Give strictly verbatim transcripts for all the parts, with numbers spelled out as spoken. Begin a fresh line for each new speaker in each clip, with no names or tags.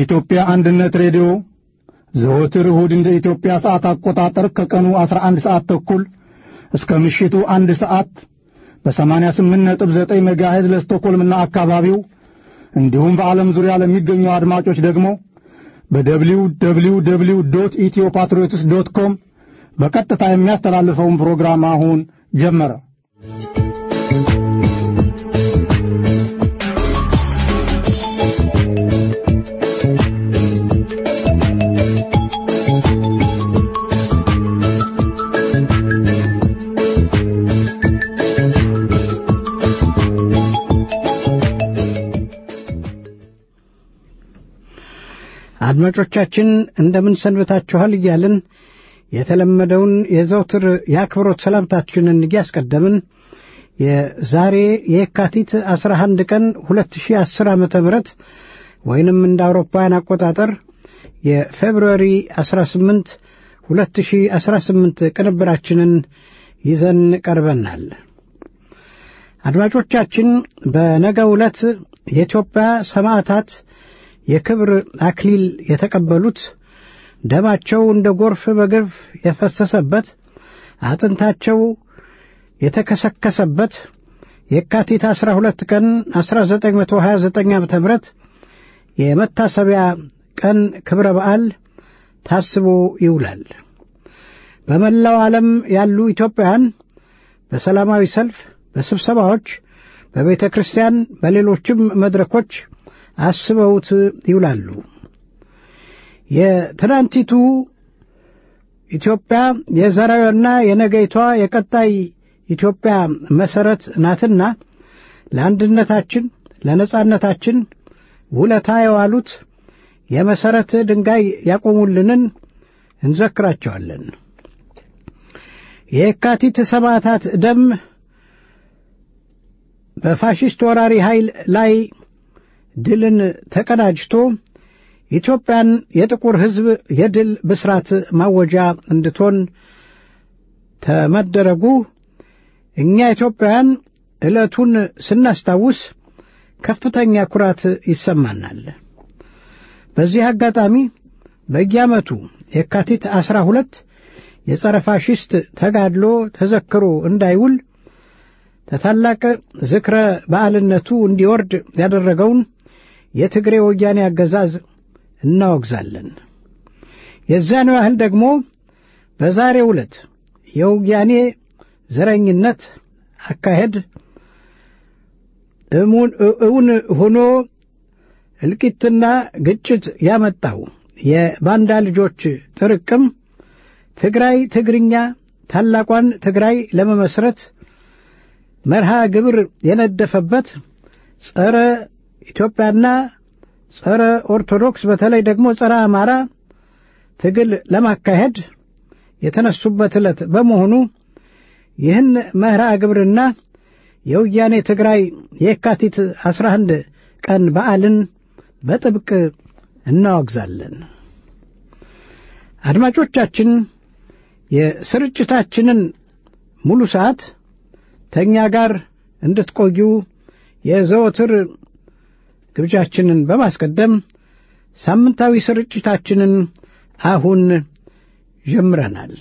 የኢትዮጵያ አንድነት ሬዲዮ ዘወትር እሁድ እንደ ኢትዮጵያ ሰዓት አቆጣጠር ከቀኑ አስራ አንድ ሰዓት ተኩል እስከ ምሽቱ አንድ ሰዓት በ88 ነጥብ ዘጠኝ ሜጋሄዝ ለስቶኮልምና አካባቢው እንዲሁም በዓለም ዙሪያ ለሚገኙ አድማጮች ደግሞ በደብሊው ደብሊው ደብሊው ዶት ኢትዮ ፓትሪዮትስ ዶት ኮም በቀጥታ የሚያስተላልፈውን ፕሮግራም አሁን ጀመረ። አድማጮቻችን እንደምን ሰንብታችኋል እያልን የተለመደውን የዘውትር የአክብሮት ሰላምታችንን እያስቀደምን የዛሬ የካቲት አስራ አንድ ቀን ሁለት ሺህ አስር ዓመተ ምህረት ወይንም እንደ አውሮፓውያን አቆጣጠር የፌብሩዋሪ አስራ ስምንት ሁለት ሺህ አስራ ስምንት ቅንብራችንን ይዘን ቀርበናል። አድማጮቻችን በነገው ዕለት የኢትዮጵያ ሰማዕታት የክብር አክሊል የተቀበሉት ደማቸው እንደ ጎርፍ በግፍ የፈሰሰበት አጥንታቸው የተከሰከሰበት የካቲት አስራ ሁለት ቀን አስራ ዘጠኝ መቶ ሀያ ዘጠኝ ዓመተ ምህረት የመታሰቢያ ቀን ክብረ በዓል ታስቦ ይውላል። በመላው ዓለም ያሉ ኢትዮጵያውያን በሰላማዊ ሰልፍ፣ በስብሰባዎች፣ በቤተ ክርስቲያን፣ በሌሎችም መድረኮች አስበውት ይውላሉ። የትናንቲቱ ኢትዮጵያ የዛሬዋና የነገይቷ የቀጣይ ኢትዮጵያ መሰረት ናትና ለአንድነታችን ለነጻነታችን ውለታ የዋሉት የመሰረት ድንጋይ ያቆሙልንን እንዘክራቸዋለን። የካቲት ሰማዕታት ደም በፋሺስት ወራሪ ኃይል ላይ ድልን ተቀዳጅቶ ኢትዮጵያን የጥቁር ሕዝብ የድል ብስራት ማወጃ እንድትሆን ተመደረጉ እኛ ኢትዮጵያውያን ዕለቱን ስናስታውስ ከፍተኛ ኩራት ይሰማናል። በዚህ አጋጣሚ በየዓመቱ የካቲት አስራ ሁለት የጸረ ፋሺስት ተጋድሎ ተዘክሮ እንዳይውል ተታላቅ ዝክረ በዓልነቱ እንዲወርድ ያደረገውን የትግሬ ወያኔ አገዛዝ እናወግዛለን። የዛኑ ያህል ደግሞ በዛሬው ዕለት የወያኔ ዘረኝነት አካሄድ እውን ሆኖ እልቂትና ግጭት ያመጣው የባንዳ ልጆች ጥርቅም ትግራይ ትግርኛ ታላቋን ትግራይ ለመመስረት መርሃ ግብር የነደፈበት ጸረ ኢትዮጵያና ጸረ ኦርቶዶክስ በተለይ ደግሞ ጸረ አማራ ትግል ለማካሄድ የተነሱበት ዕለት በመሆኑ ይህን መርሃ ግብርና የወያኔ ትግራይ የካቲት አስራ አንድ ቀን በዓልን በጥብቅ እናወግዛለን። አድማጮቻችን የስርጭታችንን ሙሉ ሰዓት ተኛ ጋር እንድትቆዩ የዘወትር ግብዣችንን በማስቀደም ሳምንታዊ ስርጭታችንን አሁን ጀምረናል።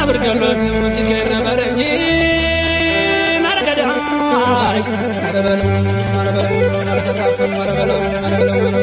ብርገሎት ሙዚቃ በረጂ ናረገዳይ አረበሉ አረበሉ አረተራፈ አረበሉ አረበሉ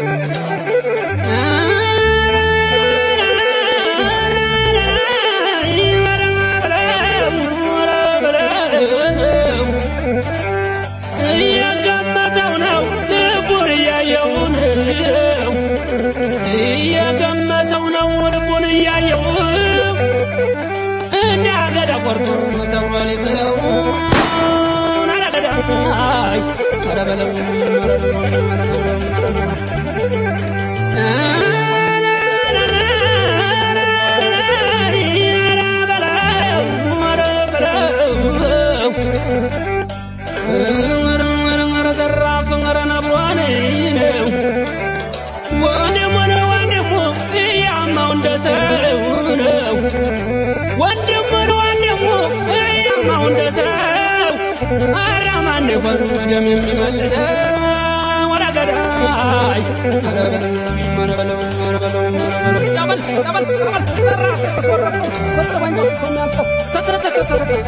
ደም የሚመልሰው ወራገዳይ አረበለው አረበለው አረበለው ዳበል ዳበል ዳበል ተራፍ ተቆረጠ ተጠባኝ ተሚያልፈ ተተተ ተተተ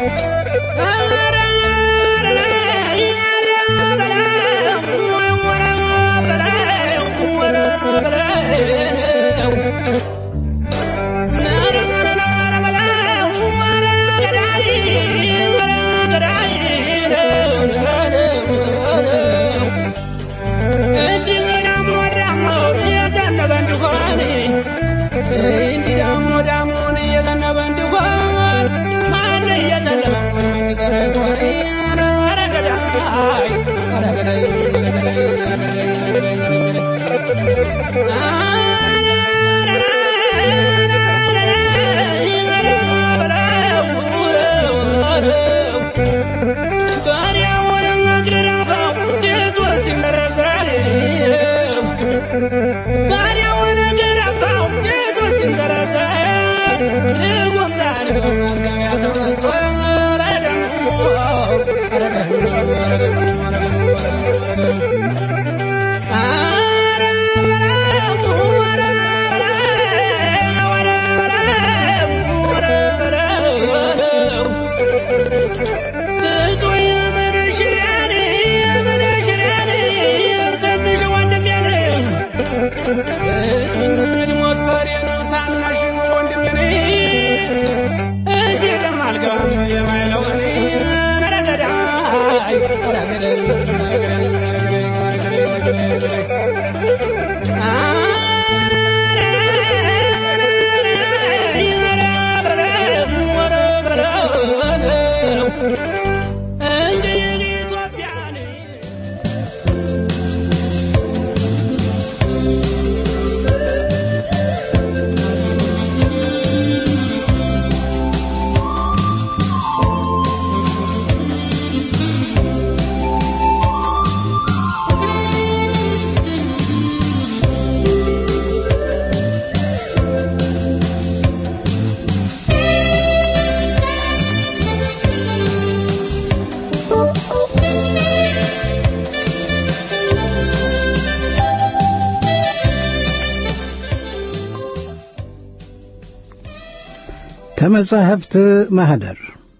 ተመጻሕፍት ማህደር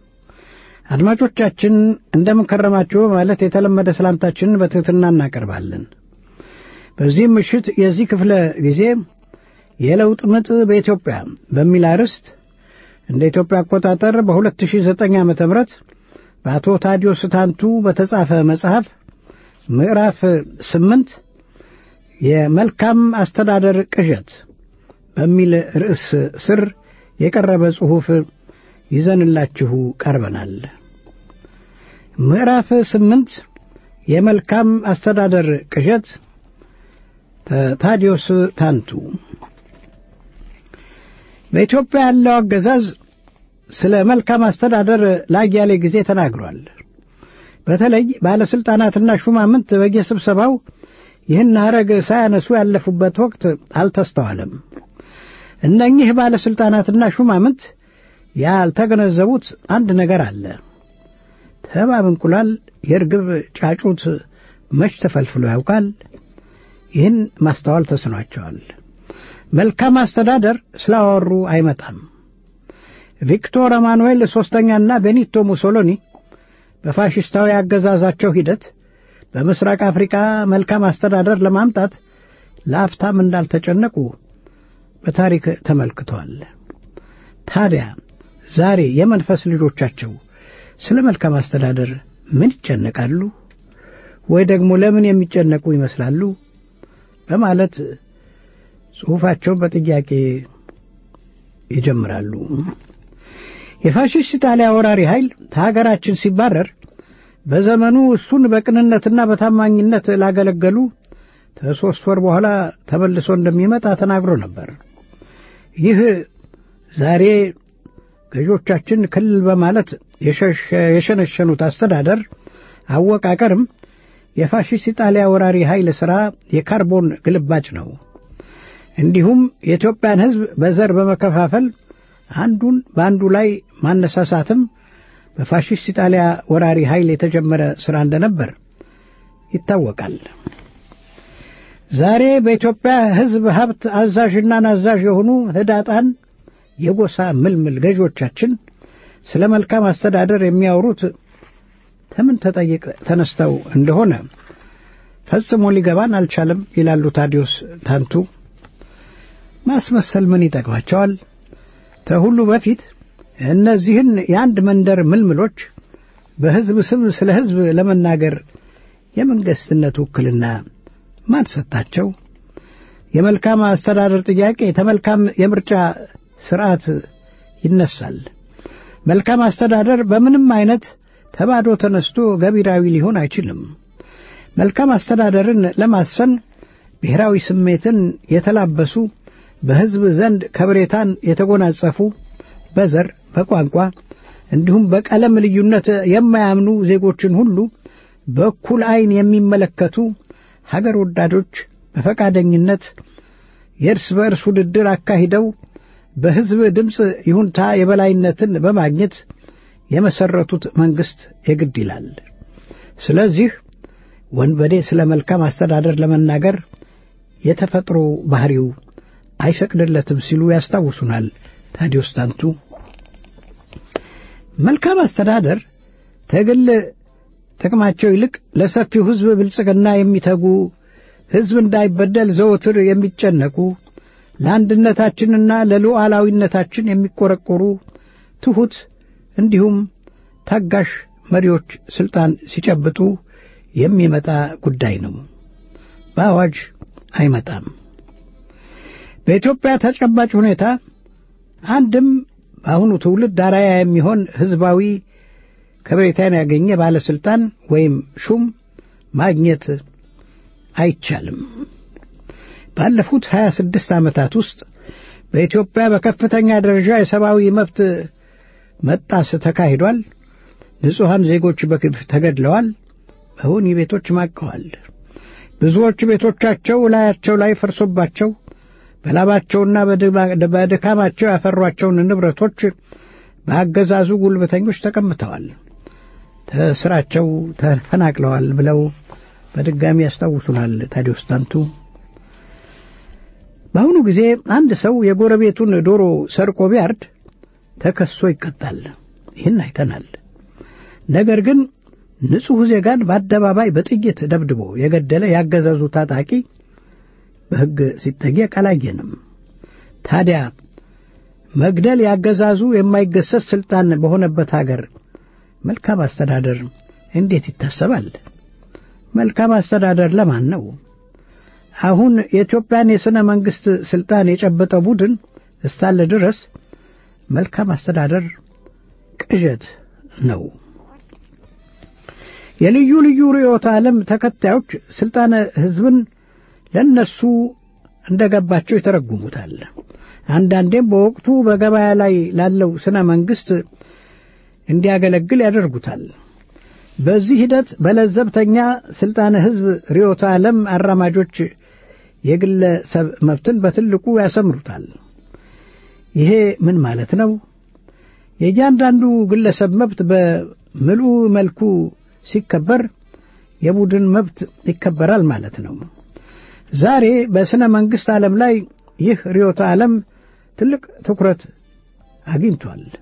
አድማጮቻችን እንደምን ከረማችሁ ማለት የተለመደ ሰላምታችንን በትህትና እናቀርባለን። በዚህ ምሽት የዚህ ክፍለ ጊዜ የለውጥ ምጥ በኢትዮጵያ በሚል አርዕስት እንደ ኢትዮጵያ አቆጣጠር በ2009 ዓመተ ምህረት በአቶ ታዲዮስ ታንቱ በተጻፈ መጽሐፍ ምዕራፍ ስምንት የመልካም አስተዳደር ቅዠት በሚል ርዕስ ስር የቀረበ ጽሑፍ ይዘንላችሁ ቀርበናል። ምዕራፍ ስምንት የመልካም አስተዳደር ቅዠት ታዲዮስ ታንቱ። በኢትዮጵያ ያለው አገዛዝ ስለ መልካም አስተዳደር ለአያሌ ጊዜ ተናግሯል። በተለይ ባለስልጣናትና ሹማምንት በየስብሰባው ይህን ሐረግ ሳያነሱ ያለፉበት ወቅት አልተስተዋለም። እነኚህ ባለስልጣናትና ሹማምንት ያልተገነዘቡት አንድ ነገር አለ። ተባብ እንቁላል የርግብ ጫጩት መች ተፈልፍሎ ያውቃል? ይህን ማስተዋል ተስኗቸዋል። መልካም አስተዳደር ስላወሩ አይመጣም። ቪክቶር ኤማኑኤል ሶስተኛና ቤኒቶ ሙሶሎኒ በፋሽስታዊ አገዛዛቸው ሂደት በምስራቅ አፍሪካ መልካም አስተዳደር ለማምጣት ለአፍታም እንዳልተጨነቁ በታሪክ ተመልክቷል። ታዲያ ዛሬ የመንፈስ ልጆቻቸው ስለ መልካም አስተዳደር ምን ይጨነቃሉ ወይ ደግሞ ለምን የሚጨነቁ ይመስላሉ በማለት ጽሑፋቸውን በጥያቄ ይጀምራሉ። የፋሽስት ኢጣሊያ ወራሪ ኃይል ከሀገራችን ሲባረር በዘመኑ እሱን በቅንነትና በታማኝነት ላገለገሉ ከሦስት ወር በኋላ ተመልሶ እንደሚመጣ ተናግሮ ነበር። ይህ ዛሬ ገዦቻችን ክልል በማለት የሸነሸኑት አስተዳደር አወቃቀርም የፋሽስት ኢጣሊያ ወራሪ ኃይል ሥራ የካርቦን ግልባጭ ነው። እንዲሁም የኢትዮጵያን ሕዝብ በዘር በመከፋፈል አንዱን በአንዱ ላይ ማነሳሳትም በፋሽስት ኢጣሊያ ወራሪ ኃይል የተጀመረ ሥራ እንደነበር ይታወቃል። ዛሬ በኢትዮጵያ ሕዝብ ሀብት አዛዥና ናዛዥ የሆኑ ህዳጣን የጎሳ ምልምል ገዦቻችን ስለ መልካም አስተዳደር የሚያወሩት ተምን ተጠይቅ ተነስተው እንደሆነ ፈጽሞ ሊገባን አልቻለም ይላሉ ታዲዮስ ታንቱ። ማስመሰል ምን ይጠቅማቸዋል? ከሁሉ በፊት እነዚህን የአንድ መንደር ምልምሎች በሕዝብ ስም ስለ ሕዝብ ለመናገር የመንግስትነት ውክልና ማን ሰጣቸው? የመልካም አስተዳደር ጥያቄ ተመልካም የምርጫ ስርዓት ይነሳል። መልካም አስተዳደር በምንም አይነት ተባዶ ተነስቶ ገቢራዊ ሊሆን አይችልም። መልካም አስተዳደርን ለማስፈን ብሔራዊ ስሜትን የተላበሱ በሕዝብ ዘንድ ከብሬታን የተጎናጸፉ በዘር በቋንቋ እንዲሁም በቀለም ልዩነት የማያምኑ ዜጎችን ሁሉ በእኩል ዓይን የሚመለከቱ ሀገር ወዳዶች በፈቃደኝነት የእርስ በእርስ ውድድር አካሂደው በሕዝብ ድምፅ ይሁንታ የበላይነትን በማግኘት የመሰረቱት መንግስት የግድ ይላል። ስለዚህ ወንበዴ ስለ መልካም አስተዳደር ለመናገር የተፈጥሮ ባህሪው አይፈቅድለትም ሲሉ ያስታውሱናል ታዲዮስ ታንቱ። መልካም አስተዳደር ተግል ጥቅማቸው ይልቅ ለሰፊው ሕዝብ ብልጽግና የሚተጉ ሕዝብ እንዳይበደል ዘወትር የሚጨነቁ ለአንድነታችንና ለሉዓላዊነታችን የሚቆረቆሩ ትሑት እንዲሁም ታጋሽ መሪዎች ስልጣን ሲጨብጡ የሚመጣ ጉዳይ ነው። በአዋጅ አይመጣም። በኢትዮጵያ ተጨባጭ ሁኔታ አንድም በአሁኑ ትውልድ አርአያ የሚሆን ሕዝባዊ ከበሬታን ያገኘ ባለስልጣን ወይም ሹም ማግኘት አይቻልም። ባለፉት ሀያ ስድስት ዓመታት ውስጥ በኢትዮጵያ በከፍተኛ ደረጃ የሰብአዊ መብት መጣስ ተካሂዷል። ንጹሐን ዜጎች በግፍ ተገድለዋል። በወህኒ ቤቶች ማቀዋል። ብዙዎች ቤቶቻቸው ላያቸው ላይ ፈርሶባቸው በላባቸውና በድካማቸው ያፈሯቸውን ንብረቶች በአገዛዙ ጉልበተኞች ተቀምተዋል፣ ተስራቸው ተፈናቅለዋል ብለው በድጋሚ ያስታውሱናል ታዲዮስ ታንቱ። በአሁኑ ጊዜ አንድ ሰው የጎረቤቱን ዶሮ ሰርቆ ቢያርድ ተከሶ ይቀጣል። ይህን አይተናል። ነገር ግን ንጹሕ ዜጋን በአደባባይ በጥይት ደብድቦ የገደለ ያገዛዙ ታጣቂ በሕግ ሲጠየቅ አላየንም። ታዲያ መግደል ያገዛዙ የማይገሰስ ስልጣን በሆነበት ሀገር መልካም አስተዳደር እንዴት ይታሰባል? መልካም አስተዳደር ለማን ነው? አሁን የኢትዮጵያን የሥነ መንግሥት ስልጣን የጨበጠ ቡድን እስካለ ድረስ መልካም አስተዳደር ቅዠት ነው። የልዩ ልዩ ርዕዮተ ዓለም ተከታዮች ስልጣነ ሕዝብን ለነሱ እንደገባቸው ይተረጉሙታል። አንዳንዴም በወቅቱ በገበያ ላይ ላለው ስነ መንግስት እንዲያገለግል ያደርጉታል። በዚህ ሂደት በለዘብተኛ ስልጣነ ሕዝብ ርዕዮተ ዓለም አራማጆች የግለሰብ መብትን በትልቁ ያሰምሩታል። ይሄ ምን ማለት ነው? የእያንዳንዱ ግለሰብ መብት በምልኡ መልኩ ሲከበር የቡድን መብት ይከበራል ማለት ነው። ዛሬ በስነ መንግስት ዓለም ላይ ይህ ርዕዮተ ዓለም ትልቅ ትኩረት አግኝቷል።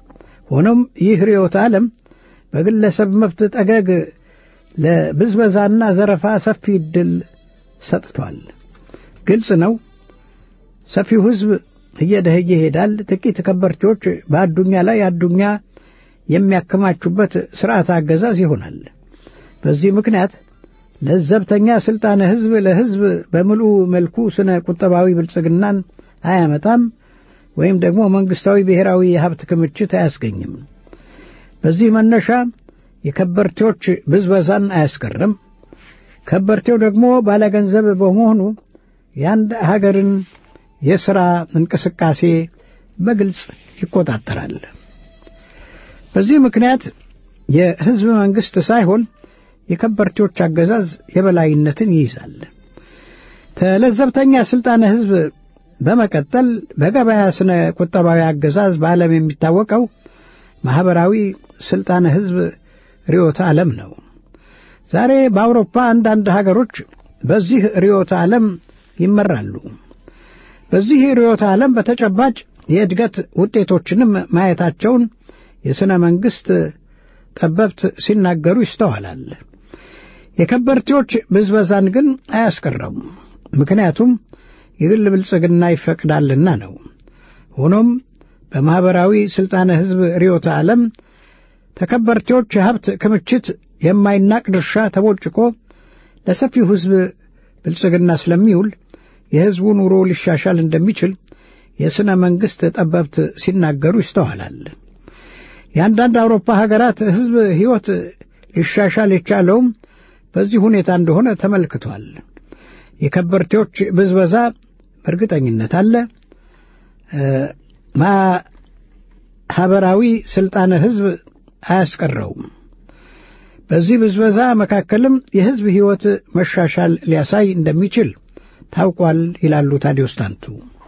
ሆኖም ይህ ርዕዮተ ዓለም በግለሰብ መብት ጠገግ ለብዝበዛና ዘረፋ ሰፊ ዕድል ሰጥቷል። ግልጽ ነው፣ ሰፊው ሕዝብ እየደኸየ ይሄዳል። ጥቂት ከበርቴዎች በአዱኛ ላይ አዱኛ የሚያከማቹበት ሥርዓት አገዛዝ ይሆናል። በዚህ ምክንያት ለዘብተኛ ሥልጣነ ሕዝብ ለሕዝብ በምልኡ መልኩ ስነ ቁጠባዊ ብልጽግናን አያመጣም ወይም ደግሞ መንግሥታዊ ብሔራዊ የሀብት ክምችት አያስገኝም። በዚህ መነሻ የከበርቴዎች ብዝበዛን አያስቀርም። ከበርቴው ደግሞ ባለገንዘብ በመሆኑ የአንድ ሀገርን የሥራ እንቅስቃሴ በግልጽ ይቆጣጠራል። በዚህ ምክንያት የሕዝብ መንግሥት ሳይሆን የከበርቴዎች አገዛዝ የበላይነትን ይይዛል። ተለዘብተኛ ሥልጣነ ሕዝብ በመቀጠል በገበያ ስነ ቁጠባዊ አገዛዝ በዓለም የሚታወቀው ማኅበራዊ ሥልጣነ ሕዝብ ርዕዮተ ዓለም ነው። ዛሬ በአውሮፓ አንዳንድ ሀገሮች በዚህ ርዕዮተ ዓለም ይመራሉ። በዚህ ርዕዮተ ዓለም በተጨባጭ የእድገት ውጤቶችንም ማየታቸውን የሥነ መንግሥት ጠበብት ሲናገሩ ይስተዋላል። የከበርቴዎች ብዝበዛን ግን አያስቀረም። ምክንያቱም የግል ብልጽግና ይፈቅዳልና ነው። ሆኖም በማኅበራዊ ሥልጣነ ሕዝብ ርዕዮተ ዓለም ተከበርቴዎች የሀብት ክምችት የማይናቅ ድርሻ ተቦጭቆ ለሰፊው ሕዝብ ብልጽግና ስለሚውል የሕዝቡ ኑሮ ሊሻሻል እንደሚችል የሥነ መንግሥት ጠበብት ሲናገሩ ይስተዋላል። የአንዳንድ አውሮፓ ሀገራት ሕዝብ ሕይወት ሊሻሻል የቻለውም በዚህ ሁኔታ እንደሆነ ተመልክቷል። የከበርቴዎች ብዝበዛ በእርግጠኝነት አለ። ማኅበራዊ ሥልጣነ ሕዝብ አያስቀረውም። በዚህ ብዝበዛ መካከልም የሕዝብ ሕይወት መሻሻል ሊያሳይ እንደሚችል ታውቋል ይላሉ ታዲዮስ ታንቱ።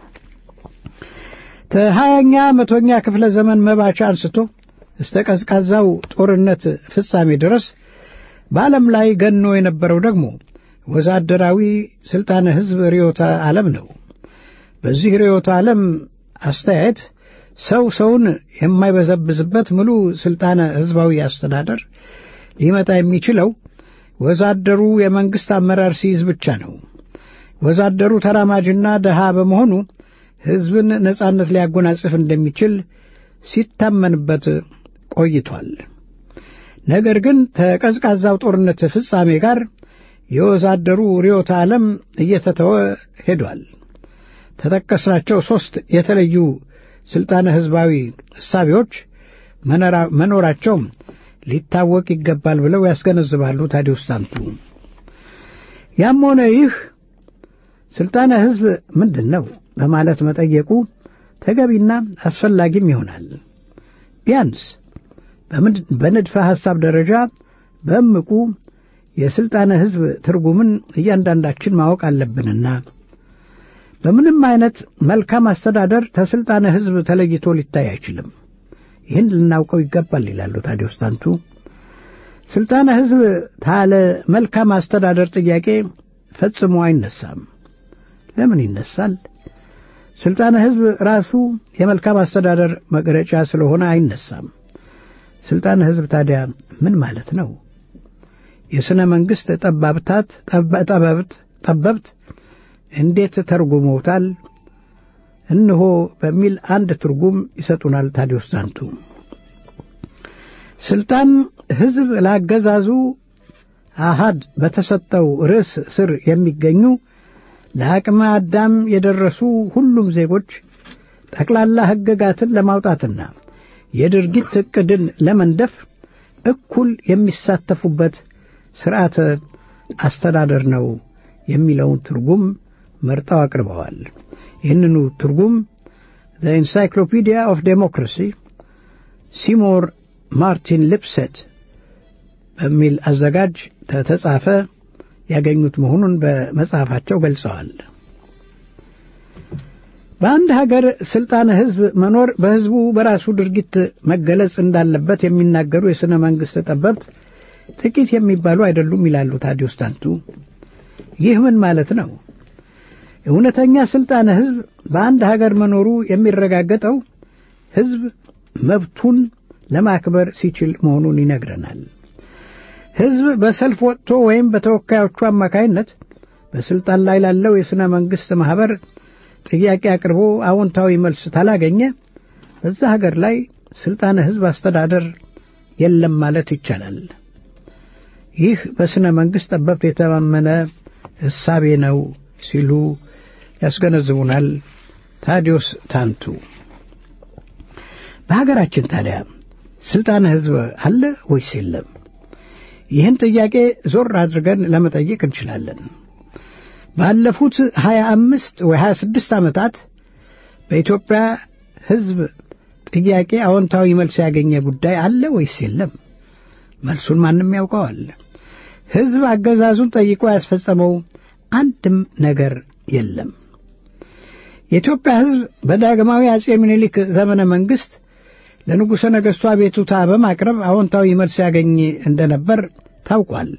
ከሀያኛ መቶኛ ክፍለ ዘመን መባቻ አንስቶ እስከ ቀዝቃዛው ጦርነት ፍጻሜ ድረስ በዓለም ላይ ገኖ የነበረው ደግሞ ወዛደራዊ ሥልጣነ ሕዝብ ርዕዮተ ዓለም ነው። በዚህ ርዕዮተ ዓለም አስተያየት ሰው ሰውን የማይበዘብዝበት ሙሉ ሥልጣነ ሕዝባዊ አስተዳደር ሊመጣ የሚችለው ወዛደሩ የመንግሥት አመራር ሲይዝ ብቻ ነው። ወዛደሩ ተራማጅና ደሃ በመሆኑ ሕዝብን ነጻነት ሊያጎናጽፍ እንደሚችል ሲታመንበት ቆይቷል። ነገር ግን ከቀዝቃዛው ጦርነት ፍጻሜ ጋር የወዛደሩ ርዕዮተ ዓለም እየተተወ ሄዷል። ተጠቀስናቸው ሦስት የተለዩ ሥልጣነ ሕዝባዊ እሳቤዎች መኖራቸው ሊታወቅ ይገባል ብለው ያስገነዝባሉ ታዲዮስ ታንቱ። ያም ሆነ ይህ ሥልጣነ ሕዝብ ምንድን ነው በማለት መጠየቁ ተገቢና አስፈላጊም ይሆናል። ቢያንስ በንድፈ ሐሳብ ደረጃ በእምቁ የሥልጣነ ሕዝብ ትርጉምን እያንዳንዳችን ማወቅ አለብንና በምንም አይነት መልካም አስተዳደር ተሥልጣነ ሕዝብ ተለይቶ ሊታይ አይችልም። ይህን ልናውቀው ይገባል ይላሉ ታዲዮስ ታንቱ። ሥልጣነ ሕዝብ ታለ መልካም አስተዳደር ጥያቄ ፈጽሞ አይነሳም። ለምን ይነሳል? ሥልጣነ ሕዝብ ራሱ የመልካም አስተዳደር መግለጫ ስለሆነ አይነሳም። ሥልጣነ ሕዝብ ታዲያ ምን ማለት ነው? የሥነ መንግሥት ጠባብታት ጠበብት ጠበብት እንዴት ተርጉመውታል? እነሆ በሚል አንድ ትርጉም ይሰጡናል ታዲዮስ ታንቱ። ሥልጣን ሕዝብ ላገዛዙ አሃድ በተሰጠው ርዕስ ስር የሚገኙ ለአቅመ አዳም የደረሱ ሁሉም ዜጎች ጠቅላላ ሕግጋትን ለማውጣትና የድርጊት ዕቅድን ለመንደፍ እኩል የሚሳተፉበት ሥርዓተ አስተዳደር ነው የሚለውን ትርጉም መርጠው አቅርበዋል። ይህንኑ ትርጉም The Encyclopedia of Democracy ሲሞር ማርቲን ሊፕሴት በሚል አዘጋጅ ተጻፈ ያገኙት መሆኑን በመጽሐፋቸው ገልጸዋል። በአንድ ሀገር ሥልጣነ ሕዝብ መኖር በሕዝቡ በራሱ ድርጊት መገለጽ እንዳለበት የሚናገሩ የሥነ መንግሥት ጠበብት ጥቂት የሚባሉ አይደሉም ይላሉ ታዲዮስ ታንቱ። ይህ ምን ማለት ነው? እውነተኛ ሥልጣነ ሕዝብ በአንድ ሀገር መኖሩ የሚረጋገጠው ሕዝብ መብቱን ለማክበር ሲችል መሆኑን ይነግረናል። ሕዝብ በሰልፍ ወጥቶ ወይም በተወካዮቹ አማካይነት በስልጣን ላይ ላለው የሥነ መንግሥት ማኅበር ጥያቄ አቅርቦ አዎንታዊ መልስ ታላገኘ በዛ ሀገር ላይ ስልጣነ ሕዝብ አስተዳደር የለም ማለት ይቻላል። ይህ በሥነ መንግሥት ጠበብት የተማመነ ሕሳቤ ነው ሲሉ ያስገነዝቡናል ታዲዮስ ታንቱ። በሀገራችን ታዲያ ስልጣነ ሕዝብ አለ ወይስ የለም? ይህን ጥያቄ ዞር አድርገን ለመጠየቅ እንችላለን። ባለፉት ሀያ አምስት ወይ ሀያ ስድስት ዓመታት በኢትዮጵያ ሕዝብ ጥያቄ አዎንታዊ መልስ ያገኘ ጉዳይ አለ ወይስ የለም? መልሱን ማንም ያውቀዋል። ሕዝብ አገዛዙን ጠይቆ ያስፈጸመው አንድም ነገር የለም። የኢትዮጵያ ሕዝብ በዳግማዊ አጼ ምኒልክ ዘመነ መንግሥት ለንጉሠ ነገሥቱ አቤቱታ በማቅረብ አዎንታዊ መልስ ያገኝ እንደነበር ታውቋል።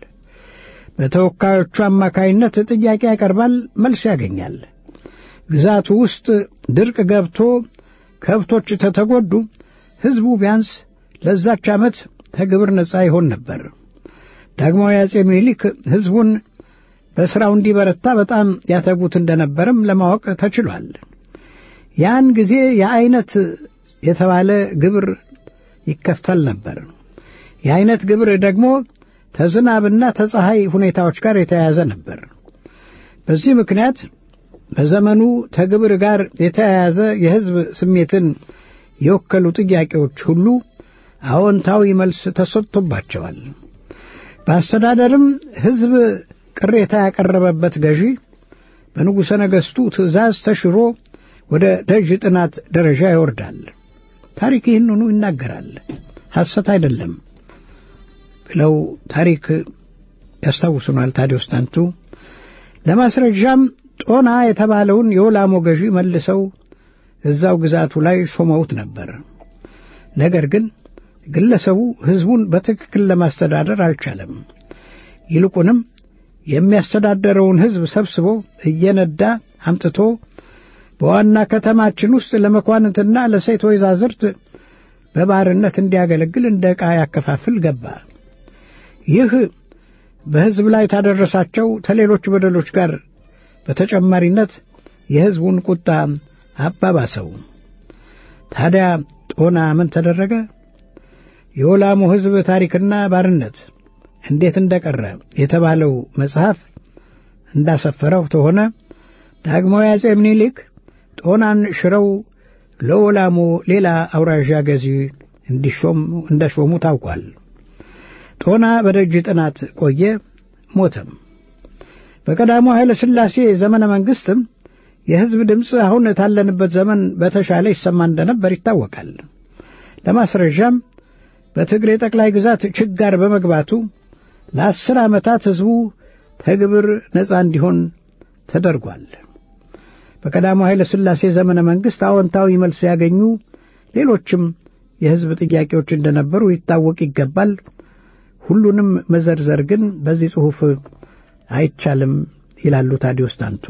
በተወካዮቹ አማካይነት ጥያቄ ያቀርባል፣ መልስ ያገኛል። ግዛቱ ውስጥ ድርቅ ገብቶ ከብቶች ተተጎዱ፣ ሕዝቡ ቢያንስ ለዛች ዓመት ከግብር ነጻ ይሆን ነበር። ዳግማዊ አጼ ምኒልክ ሕዝቡን በሥራው እንዲበረታ በጣም ያተጉት እንደነበርም ለማወቅ ተችሏል። ያን ጊዜ የአይነት የተባለ ግብር ይከፈል ነበር። የአይነት ግብር ደግሞ ተዝናብና ተፀሐይ ሁኔታዎች ጋር የተያያዘ ነበር። በዚህ ምክንያት በዘመኑ ተግብር ጋር የተያያዘ የሕዝብ ስሜትን የወከሉ ጥያቄዎች ሁሉ አዎንታዊ መልስ ተሰጥቶባቸዋል። በአስተዳደርም ሕዝብ ቅሬታ ያቀረበበት ገዢ በንጉሠ ነገሥቱ ትእዛዝ ተሽሮ ወደ ደጅ ጥናት ደረጃ ይወርዳል። ታሪክ ይህንኑ ይናገራል፣ ሐሰት አይደለም ብለው ታሪክ ያስታውሱናል ታዲዮስ ታንቱ። ለማስረጃም ጦና የተባለውን የወላሞ ገዢ መልሰው እዛው ግዛቱ ላይ ሾመውት ነበር። ነገር ግን ግለሰቡ ሕዝቡን በትክክል ለማስተዳደር አልቻለም። ይልቁንም የሚያስተዳደረውን ሕዝብ ሰብስቦ እየነዳ አምጥቶ በዋና ከተማችን ውስጥ ለመኳንንትና ለሴት ወይዛዝርት በባርነት እንዲያገለግል እንደ ዕቃ ያከፋፍል ገባ። ይህ በሕዝብ ላይ ታደረሳቸው ከሌሎች በደሎች ጋር በተጨማሪነት የሕዝቡን ቁጣ አባባሰው። ታዲያ ጦና ምን ተደረገ? የወላሞ ሕዝብ ታሪክና ባርነት እንዴት እንደቀረ የተባለው መጽሐፍ እንዳሰፈረው ተሆነ ዳግማዊ አጼ ምኒልክ ጦናን ሽረው ለወላሞ ሌላ አውራዣ ገዢ እንዲሾም እንደሾሙ ታውቋል። ጦና በደጅ ጥናት ቆየ፣ ሞተም። በቀዳማዊ ኃይለ ሥላሴ ዘመነ መንግሥትም የሕዝብ ድምፅ አሁን ታለንበት ዘመን በተሻለ ይሰማ እንደነበር ይታወቃል። ለማስረጃም በትግሬ ጠቅላይ ግዛት ችጋር በመግባቱ ለአስር ዓመታት ሕዝቡ ተግብር ነጻ እንዲሆን ተደርጓል። በቀዳማዊ ኃይለ ሥላሴ ዘመነ መንግሥት አዎንታዊ መልስ ያገኙ ሌሎችም የሕዝብ ጥያቄዎች እንደነበሩ ይታወቅ ይገባል። ሁሉንም መዘርዘር ግን በዚህ ጽሑፍ አይቻልም ይላሉ ታዲዮስ ታንቱ።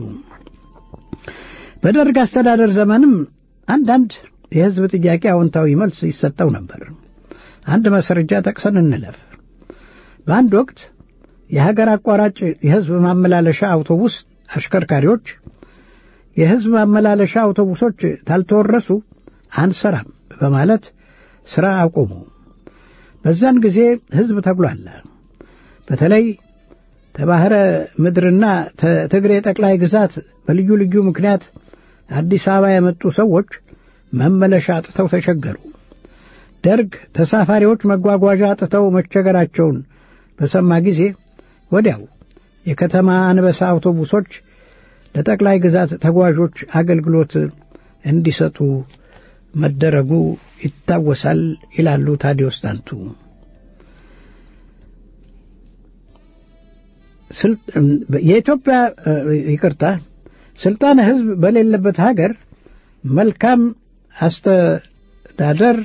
በደርግ አስተዳደር ዘመንም አንዳንድ የሕዝብ ጥያቄ አዎንታዊ መልስ ይሰጠው ነበር። አንድ ማስረጃ ጠቅሰን እንለፍ። በአንድ ወቅት የሀገር አቋራጭ የሕዝብ ማመላለሻ አውቶቡስ አሽከርካሪዎች የሕዝብ ማመላለሻ አውቶቡሶች ታልተወረሱ አንሰራም በማለት ሥራ አቆሙ። በዛን ጊዜ ሕዝብ ተጉላላ። በተለይ ተባህረ ምድርና ትግሬ ጠቅላይ ግዛት በልዩ ልዩ ምክንያት አዲስ አበባ የመጡ ሰዎች መመለሻ አጥተው ተቸገሩ። ደርግ ተሳፋሪዎች መጓጓዣ አጥተው መቸገራቸውን በሰማ ጊዜ ወዲያው የከተማ አንበሳ አውቶቡሶች ለጠቅላይ ግዛት ተጓዦች አገልግሎት እንዲሰጡ መደረጉ ይታወሳል ይላሉ ታዲዮስ ታንቱ። የኢትዮጵያ ይቅርታ ስልጣነ ሕዝብ በሌለበት ሀገር መልካም አስተዳደር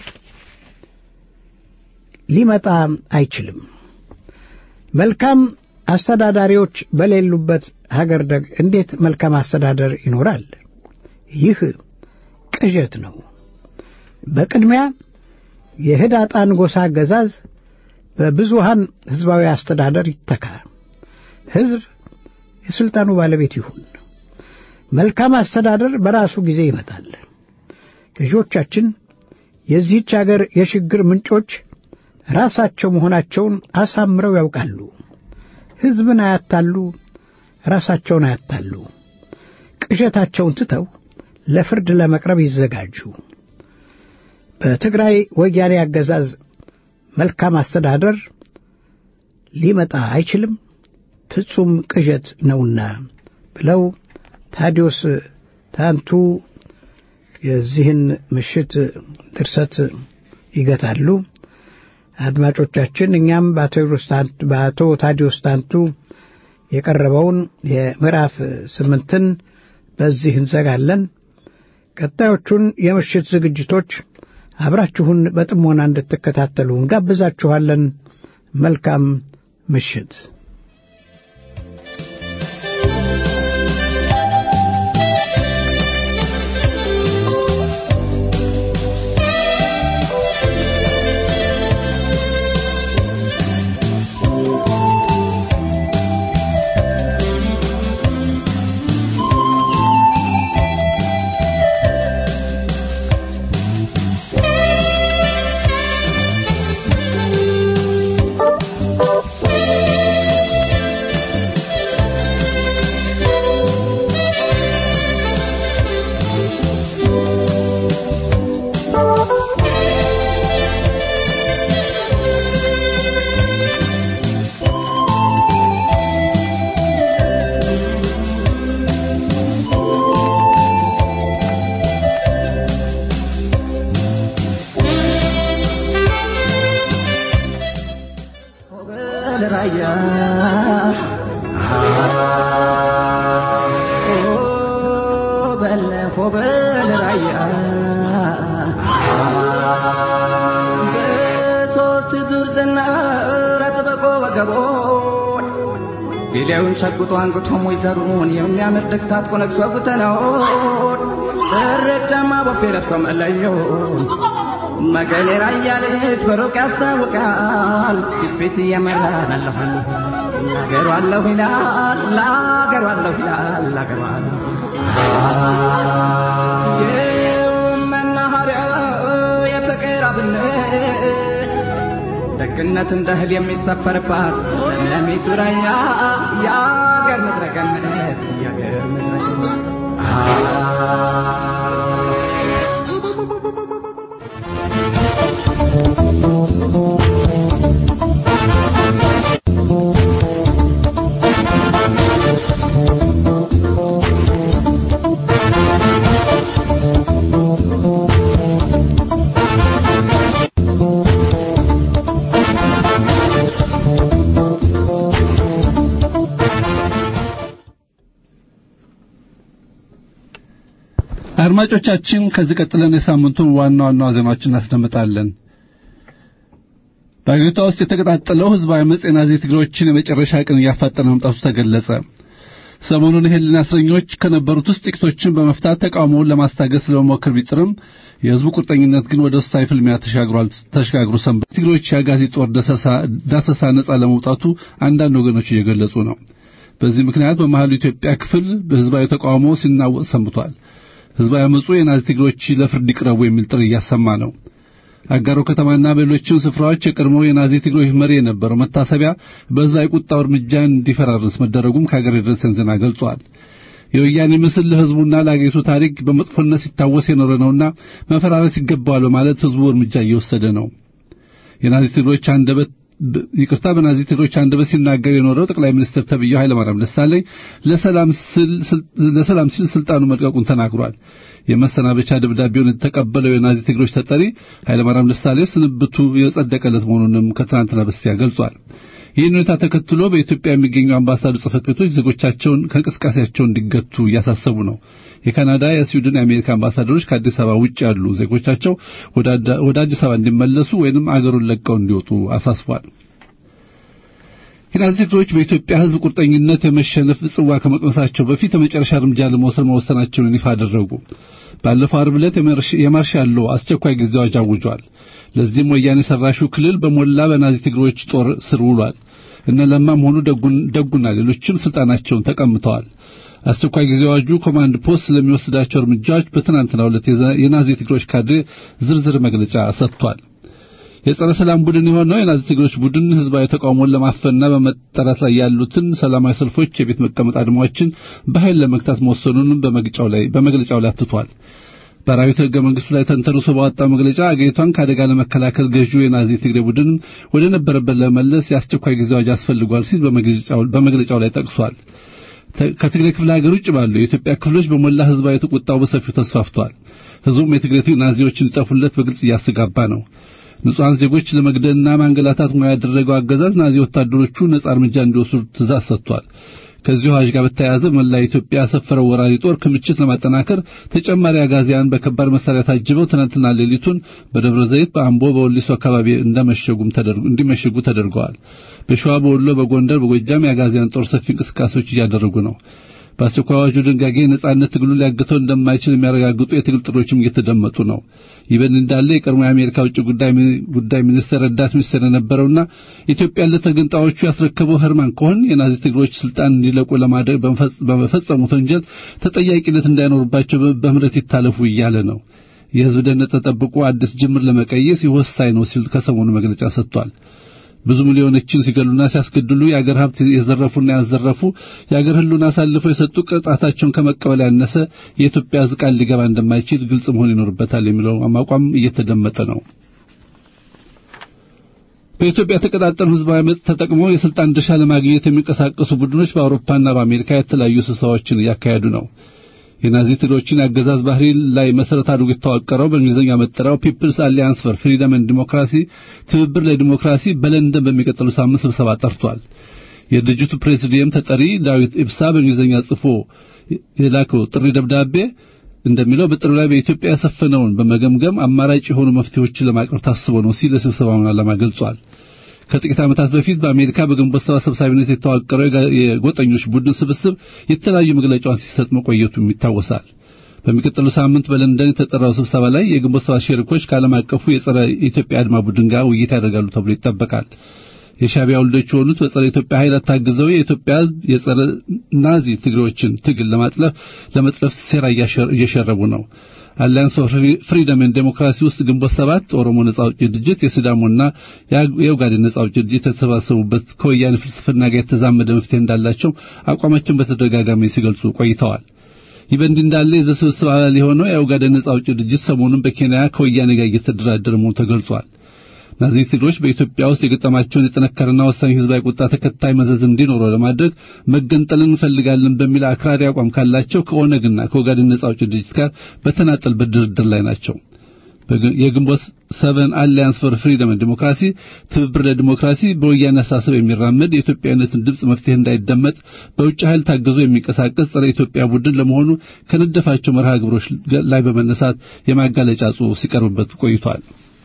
ሊመጣ አይችልም። መልካም አስተዳዳሪዎች በሌሉበት ሀገር ደግ እንዴት መልካም አስተዳደር ይኖራል? ይህ ቅዠት ነው። በቅድሚያ የህዳጣን ጎሳ አገዛዝ በብዙሃን ህዝባዊ አስተዳደር ይተካ። ህዝብ የስልጣኑ ባለቤት ይሁን። መልካም አስተዳደር በራሱ ጊዜ ይመጣል። ገዢዎቻችን የዚህች አገር የችግር ምንጮች ራሳቸው መሆናቸውን አሳምረው ያውቃሉ። ህዝብን አያታሉ፣ ራሳቸውን አያታሉ። ቅዠታቸውን ትተው ለፍርድ ለመቅረብ ይዘጋጁ። በትግራይ ወያኔ አገዛዝ መልካም አስተዳደር ሊመጣ አይችልም፣ ፍጹም ቅዠት ነውና ብለው ታዲዮስ ታንቱ የዚህን ምሽት ድርሰት ይገታሉ። አድማጮቻችን እኛም በአቶ ታዲዮስ ታንቱ የቀረበውን የምዕራፍ ስምንትን በዚህ እንዘጋለን። ቀጣዮቹን የምሽት ዝግጅቶች አብራችሁን በጥሞና እንድትከታተሉ እንጋብዛችኋለን። መልካም ምሽት።
ሸጉጦ አንግቶ ሞይዘሩን የሚያምር ድክታት ቆነክሶ ጉተነው ረዳማ ወፌ ለብሶ መለዮ መገሌ ራያለች በሩቅ ያስታውቃል ፊት የመራን አለሁ ላገሩ አለሁ ይላል ላገሩ አለሁ ይላል ላገሩ አለሁ የመናኸሪያ የፍቅር አብነት ደግነት እንደ እህል የሚሰፈርባት ለሚቱ ራያ የአገር ምድረ ገነት የአገር ምድረ
አድማጮቻችን ከዚህ ቀጥለን የሳምንቱን ዋና ዋና ዜናዎችን እናስደምጣለን። በአገሪቷ ውስጥ የተቀጣጠለው ህዝባዊ አመጽ የናዚ ትግሬዎችን የመጨረሻ ቀን እያፋጠነ መምጣቱ ተገለጸ። ሰሞኑን የህሊና እስረኞች ከነበሩት ውስጥ ጥቂቶችን በመፍታት ተቃውሞውን ለማስታገስ ለመሞከር ቢጥርም የህዝቡ ቁርጠኝነት ግን ወደ ወሳኝ ፍልሚያ ተሻግሯል ተሻግሮ ሰንበት ትግሬዎች የአጋዚ ጦር ዳሰሳ ዳሰሳ ነጻ ለመውጣቱ አንዳንድ ወገኖች እየገለጹ ነው። በዚህ ምክንያት በመሃሉ ኢትዮጵያ ክፍል በህዝባዊ ተቃውሞ ሲናወጥ ሰንብቷል። ህዝባዊ አመጹ የናዚ ትግሬዎች ለፍርድ ይቅረቡ የሚል ጥሪ እያሰማ ነው። አጋሮ ከተማና በሌሎችም ስፍራዎች የቀድሞው የናዚ ትግሬዎች መሪ የነበረው መታሰቢያ በህዝባዊ ቁጣው እርምጃ እንዲፈራርስ መደረጉም ከሀገር የደረሰን ዜና ገልጿል። የወያኔ ምስል ለህዝቡና ለአገሪቱ ታሪክ በመጥፎነት ሲታወስ የኖረ ነውና መፈራረስ ይገባዋል በማለት ህዝቡ እርምጃ እየወሰደ ነው። የናዚ ትግሬዎች አንደበት ይቅርታ በናዚ ትግሬዎች አንደበት ሲናገር የኖረው ጠቅላይ ሚኒስትር ተብዬው ኃይለማርያም ደሳለኝ ለሰላም ሲል ለሰላም ሲል ስልጣኑ መልቀቁን ተናግሯል። የመሰናበቻ ደብዳቤውን የተቀበለው የናዚ ትግሬዎች ተጠሪ ኃይለማርያም ደሳለኝ ስንብቱ የጸደቀለት መሆኑንም ከትናንትና በስቲያ ገልጿል። ይህን ሁኔታ ተከትሎ በኢትዮጵያ የሚገኙ አምባሳደር ጽሕፈት ቤቶች ዜጎቻቸውን ከእንቅስቃሴያቸው እንዲገቱ እያሳሰቡ ነው። የካናዳ፣ የስዊድን፣ የአሜሪካ አምባሳደሮች ከአዲስ አበባ ውጭ ያሉ ዜጎቻቸው ወደ አዲስ አበባ እንዲመለሱ ወይንም አገሩን ለቀው እንዲወጡ አሳስቧል። የናዚ ትግሬዎች በኢትዮጵያ ሕዝብ ቁርጠኝነት የመሸነፍ ጽዋ ከመቅመሳቸው በፊት የመጨረሻ እርምጃ ለመውሰድ መወሰናቸውን ይፋ አደረጉ። ባለፈው ዓርብ ዕለት የማርሻል ሎ አስቸኳይ ጊዜ አዋጅ አውጇል። ለዚህም ወያኔ ሰራሹ ክልል በሞላ በናዚ ትግሮች ጦር ስር ውሏል። እነ ለማም ሆኑ ደጉን ደጉና ሌሎችም ስልጣናቸውን ተቀምጠዋል። አስቸኳይ ጊዜ አዋጁ ኮማንድ ፖስት ለሚወስዳቸው እርምጃዎች በትናንትናው ዕለት የናዚ ትግሮች ካድሬ ዝርዝር መግለጫ ሰጥቷል። የጸረ ሰላም ቡድን የሆነው የናዚ ትግሮች ቡድን ህዝባዊ ተቃውሞን ለማፈንና በመጠራት ላይ ያሉትን ሰላማዊ ሰልፎች፣ የቤት መቀመጥ አድማዎችን በኃይል ለመግታት መወሰኑን በመግለጫው ላይ በመግለጫው ላይ አትቷል። በራዊት ህገ መንግስቱ ላይ ተንተርሶ ባወጣው መግለጫ አገሪቷን ከአደጋ ለመከላከል ገዢው የናዚ ትግሬ ቡድን ወደ ነበረበት ለመመለስ የአስቸኳይ ጊዜ አዋጅ አስፈልጓል ሲል በመግለጫው በመግለጫው ላይ ጠቅሷል። ከትግሬ ክፍለ ሀገር ውጭ ባሉ የኢትዮጵያ ክፍሎች በሞላ ህዝባዊ ቁጣው በሰፊው ተስፋፍቷል። ህዝቡም የትግሬ ናዚዎችን ሊጠፉለት በግልጽ እያስተጋባ ነው። ንጹሃን ዜጎች ለመግደልና ማንገላታት ሙያ ያደረገው አገዛዝ ናዚ ወታደሮቹ ነጻ እርምጃ እንዲወስዱ ትእዛዝ ሰጥቷል። ከዚሁ አዋጅ ጋር በተያያዘ መላ ኢትዮጵያ ያሰፈረው ወራሪ ጦር ክምችት ለማጠናከር ተጨማሪ አጋዚያን በከባድ መሳሪያ ታጅበው ትናንትና ሌሊቱን በደብረ ዘይት፣ በአምቦ፣ በወሊሶ አካባቢ እንደመሸጉም ተደርጎ እንዲመሸጉ ተደርገዋል። በሸዋ፣ በወሎ፣ በጎንደር፣ በጎጃም የአጋዚያን ጦር ሰፊ እንቅስቃሴዎች እያደረጉ ነው። በአስቸኳይ አዋጁ ድንጋጌ ነጻነት ትግሉን ሊያግተው እንደማይችል የሚያረጋግጡ የትግል ጥሪዎችም እየተደመጡ ነው። ይበን እንዳለ የቀድሞ የአሜሪካ ውጭ ጉዳይ ጉዳይ ሚኒስትር ረዳት ሚኒስትር የነበረውና ኢትዮጵያን ለተገንጣዮቹ ያስረከበው ሄርማን ኮሄን የናዚ ትግሮች ስልጣን እንዲለቁ ለማድረግ በመፈጸሙት ወንጀል ተጠያቂነት እንዳይኖርባቸው በምህረት ይታለፉ እያለ ነው። የህዝብ ደህንነት ተጠብቆ አዲስ ጅምር ለመቀየስ ይወሳኝ ነው ሲል ከሰሞኑ መግለጫ ሰጥቷል። ብዙ ሚሊዮኖችን ሲገሉና ሲያስገድሉ የአገር ሀብት የዘረፉና ያዘረፉ የአገር ህሉን አሳልፈው የሰጡ ቅጣታቸውን ከመቀበል ያነሰ የኢትዮጵያ ዝቃል ሊገባ እንደማይችል ግልጽ መሆን ይኖርበታል የሚለው አቋም እየተደመጠ ነው። በኢትዮጵያ ተቀጣጠሉ ህዝባዊ አመጽ ተጠቅመው የስልጣን ድርሻ ለማግኘት የሚንቀሳቀሱ ቡድኖች በአውሮፓና በአሜሪካ የተለያዩ ስብሰባዎችን እያካሄዱ ነው። የናዚ ትግሮችን አገዛዝ ባህሪ ላይ መሰረት አድርጎ የተዋቀረው በእንግሊዝኛ መጠሪያው ፒፕልስ አሊያንስ ፎር ፍሪደም ኤንድ ዲሞክራሲ ትብብር ለዲሞክራሲ በለንደን በሚቀጥለው ሳምንት ስብሰባ ጠርቷል። የድርጅቱ ፕሬዚደንት ተጠሪ ዳዊት ኢብሳ በእንግሊዝኛ ጽፎ የላከው ጥሪ ደብዳቤ እንደሚለው በጥሪው ላይ በኢትዮጵያ ያሰፈነውን በመገምገም አማራጭ የሆኑ መፍትሄዎችን ለማቅረብ ታስቦ ነው ሲል ስብሰባውን ዓላማ ገልጿል። ከጥቂት ዓመታት በፊት በአሜሪካ በግንቦት ሰባት ሰብሳቢነት የተዋቀረው የጎጠኞች ቡድን ስብስብ የተለያዩ መግለጫዎችን ሲሰጥ መቆየቱ ይታወሳል። በሚቀጥለው ሳምንት በለንደን የተጠራው ስብሰባ ላይ የግንቦት ሰባት ሸሪኮች ከዓለም አቀፉ የጸረ ኢትዮጵያ አድማ ቡድን ጋር ውይይት ያደርጋሉ ተብሎ ይጠበቃል። የሻዕቢያ ወልዶች የሆኑት በጸረ ኢትዮጵያ ኃይላት ታግዘው የኢትዮጵያ የጸረ ናዚ ትግሮችን ትግል ለማጥለፍ ለመጥለፍ ሴራ እየሸረቡ ነው። አሊያንስ ፎር ፍሪደም ኤንድ ዲሞክራሲ ውስጥ ግንቦት ሰባት ኦሮሞ ነጻ አውጪ ድርጅት የሲዳሞና የኡጋዴን ነጻ አውጪ ድርጅት የተሰባሰቡበት ከወያኔ ፍልስፍና ጋር የተዛመደ መፍትሄ እንዳላቸው አቋማቸውን በተደጋጋሚ ሲገልጹ ቆይተዋል። ይህ በእንዲህ እንዳለ የዚህ ስብስብ አባል የሆነው የኡጋዴን ነጻ አውጪ ድርጅት ሰሞኑን በኬንያ ከወያኔ ጋር እየተደራደረ መሆኑ ተገልጿል። ናዚ ትግሮች በኢትዮጵያ ውስጥ የገጠማቸውን የጠነከረና ወሳኝ ህዝባዊ ቁጣ ተከታይ መዘዝ እንዲኖረው ለማድረግ መገንጠልን እንፈልጋለን በሚል አክራሪ አቋም ካላቸው ከኦነግና ከኦጋዴን ነጻ አውጪ ድርጅት ጋር በተናጠል በድርድር ላይ ናቸው። የግንቦት ሰቨን አሊያንስ ፎር ፍሪደም ኤንድ ዲሞክራሲ ትብብር ለዲሞክራሲ በወያኔ አሳሰብ የሚራመድ የኢትዮጵያዊነትን ድምጽ መፍትሄ እንዳይደመጥ በውጭ ኃይል ታግዞ የሚንቀሳቀስ ጸረ ኢትዮጵያ ቡድን ለመሆኑ ከነደፋቸው መርሃ ግብሮች ላይ በመነሳት የማጋለጫ ጽሑፍ ሲቀርብበት ቆይቷል።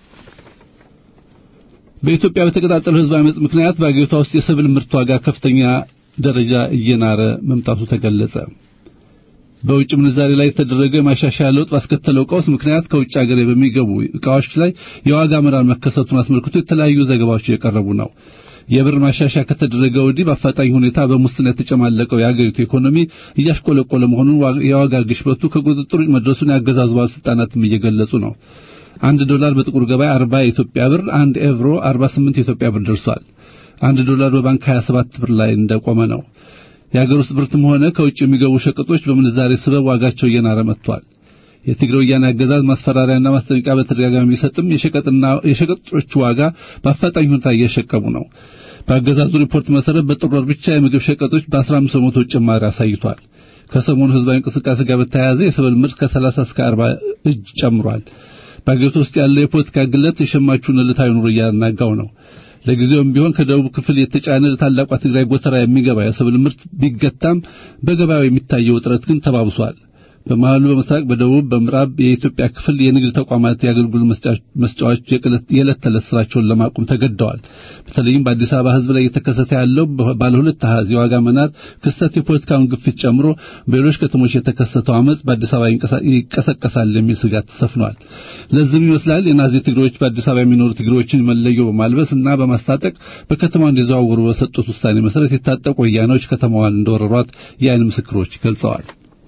በኢትዮጵያ በተቀጣጠለው ህዝባዊ አመጽ ምክንያት በአገሪቷ ውስጥ የሰብል ምርት ዋጋ ከፍተኛ ደረጃ እየናረ መምጣቱ ተገለጸ። በውጭ ምንዛሪ ላይ የተደረገ ማሻሻያ ለውጥ ባስከተለው ቀውስ ምክንያት ከውጭ ሀገር በሚገቡ ዕቃዎች ላይ የዋጋ መናር መከሰቱን አስመልክቶ የተለያዩ ዘገባዎች እየቀረቡ ነው። የብር ማሻሻያ ከተደረገ ወዲህ በአፋጣኝ ሁኔታ በሙስና የተጨማለቀው የአገሪቱ ኢኮኖሚ እያሽቆለቆለ መሆኑን የዋጋ ግሽበቱ ከቁጥጥር መድረሱን ያገዛዙ ባለስልጣናትም እየገለጹ ነው። አንድ ዶላር በጥቁር ገበያ አርባ የኢትዮጵያ ብር፣ አንድ ኤቭሮ አርባ ስምንት የኢትዮጵያ ብር ደርሷል። አንድ ዶላር በባንክ ሀያ ሰባት ብር ላይ እንደቆመ ነው። የሀገር ውስጥ ብርትም ሆነ ከውጭ የሚገቡ ሸቀጦች በምንዛሬ ስበብ ዋጋቸው እየናረ መጥቷል። የትግራይ ወያኔ አገዛዝ ማስፈራሪያና ማስጠንቀቂያ በተደጋጋሚ ቢሰጥም የሸቀጥና የሸቀጦች ዋጋ በአፋጣኝ ሁኔታ እየሸቀሙ ነው። በአገዛዙ ሪፖርት መሰረት በጥር ወር ብቻ የምግብ ሸቀጦች በአስራ አምስት በመቶ ጭማሪ አሳይቷል። ከሰሞኑ ህዝባዊ እንቅስቃሴ ጋር በተያያዘ የሰብል ምርት ከሰላሳ እስከ አርባ እጅ ጨምሯል። በአገሪቱ ውስጥ ያለው የፖለቲካ ግለት የሸማቹን ዕለታዊ ኑሮ እያናጋው ነው። ለጊዜውም ቢሆን ከደቡብ ክፍል የተጫነ ታላቋ ትግራይ ጎተራ የሚገባ የሰብል ምርት ቢገታም በገበያው የሚታየው ውጥረት ግን ተባብሷል። በመሃሉ በመሳቅ በደቡብ በምዕራብ የኢትዮጵያ ክፍል የንግድ ተቋማት ያገልግሉ መስጫዎች የዕለት ተዕለት ስራቸውን ለማቆም ተገደዋል። በተለይም በአዲስ አበባ ህዝብ ላይ የተከሰተ ያለው ባለ ሁለት አሃዝ የዋጋ መናር ክስተት የፖለቲካውን ግፊት ጨምሮ በሌሎች ከተሞች የተከሰተው አመጽ በአዲስ አበባ ይንቀሳቀሳል የሚል ስጋት ተሰፍኗል። ለዚህም ይመስላል የናዚ ትግሮች በአዲስ አበባ የሚኖሩ ትግሮችን መለዮ በማልበስ እና በማስታጠቅ በከተማው እንዲዘዋወሩ በሰጡት ውሳኔ መሰረት የታጠቁ ወያኔዎች ከተማዋን እንደወረሯት የዓይን ምስክሮች ገልጸዋል።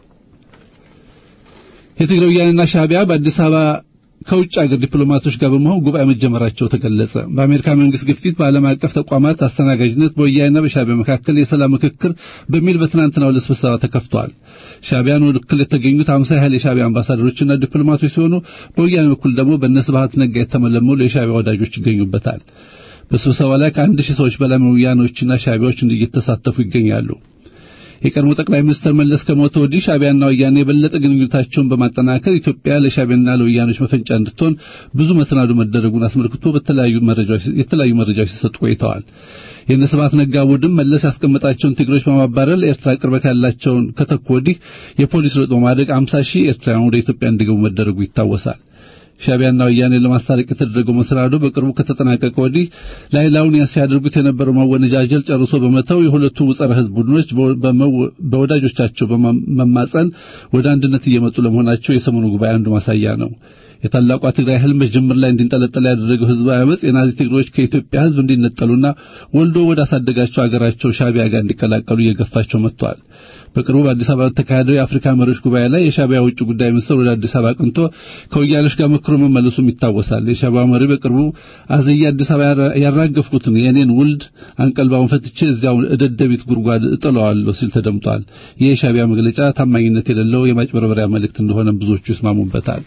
የትግራይ ወያኔና ሻዕቢያ በአዲስ አበባ ከውጭ ሀገር ዲፕሎማቶች ጋር በመሆን ጉባኤ መጀመራቸው ተገለጸ። በአሜሪካ መንግስት ግፊት በዓለም አቀፍ ተቋማት አስተናጋጅነት በወያኔና በሻዕቢያ መካከል የሰላም ምክክር በሚል በትናንትናው ዕለት ስብሰባ ተከፍቷል። ሻዕቢያን ወክለው የተገኙት ሃምሳ ያህል የሻዕቢያ አምባሳደሮችና ዲፕሎማቶች ሲሆኑ በወያኔ በኩል ደግሞ በነስብሃት ነጋ የተመለመሉ የሻዕቢያ ወዳጆች ይገኙበታል። በስብሰባው ላይ ከአንድ ሺህ ሰዎች በላይ ወያኔዎችና ሻዕቢያዎች እየተሳተፉ ይገኛሉ። የቀድሞ ጠቅላይ ሚኒስትር መለስ ከሞተ ወዲህ ሻዕቢያና ወያኔ የበለጠ ግንኙነታቸውን በማጠናከር ኢትዮጵያ ለሻዕቢያና ለወያኔዎች መፈንጫ እንድትሆን ብዙ መሰናዱ መደረጉን አስመልክቶ በተለያዩ መረጃዎች የተለያዩ መረጃዎች ሲሰጡ ቆይተዋል። የነስብሃት ነጋ ቡድን መለስ ያስቀመጣቸውን ትግሮች በማባረር ለኤርትራ ቅርበት ያላቸውን ከተኩ ወዲህ የፖሊስ ለውጥ በማድረግ አምሳ ሺህ ኤርትራውያን ወደ ኢትዮጵያ እንዲገቡ መደረጉ ይታወሳል። ሻዕቢያና ወያኔ ለማስታረቅ የተደረገው መሰናዶ በቅርቡ ከተጠናቀቀ ወዲህ ላይላውን ሲያደርጉት የነበረው ማወነጃጀል ጨርሶ በመተው የሁለቱ ጸረ ህዝብ ቡድኖች በወዳጆቻቸው በመማጸን ወደ አንድነት እየመጡ ለመሆናቸው የሰሞኑ ጉባኤ አንዱ ማሳያ ነው። የታላቋ ትግራይ ህልም በጅምር ላይ እንዲንጠለጠል ያደረገው ህዝባዊ አመጽ የናዚ ትግሮች ከኢትዮጵያ ህዝብ እንዲነጠሉና ወልዶ ወደ አሳደጋቸው አገራቸው ሻዕቢያ ጋር እንዲቀላቀሉ እየገፋቸው መጥቷል። በቅርቡ በአዲስ አበባ ተካሄደው የአፍሪካ መሪዎች ጉባኤ ላይ የሻዕቢያ ውጭ ጉዳይ ሚኒስትር ወደ አዲስ አበባ አቅንቶ ከወያኔዎች ጋር መክሮ መመለሱም ይታወሳል። የሻዕቢያ መሪ በቅርቡ አዘያ አዲስ አበባ ያራገፍኩትን የኔን ውልድ አንቀልባውን ፈትቼ እዚያው እደደቢት ጉርጓድ እጥለዋለሁ ሲል ተደምጧል። ይህ የሻዕቢያ መግለጫ ታማኝነት የሌለው የማጭበርበሪያ መልእክት እንደሆነ ብዙዎቹ ይስማሙበታል።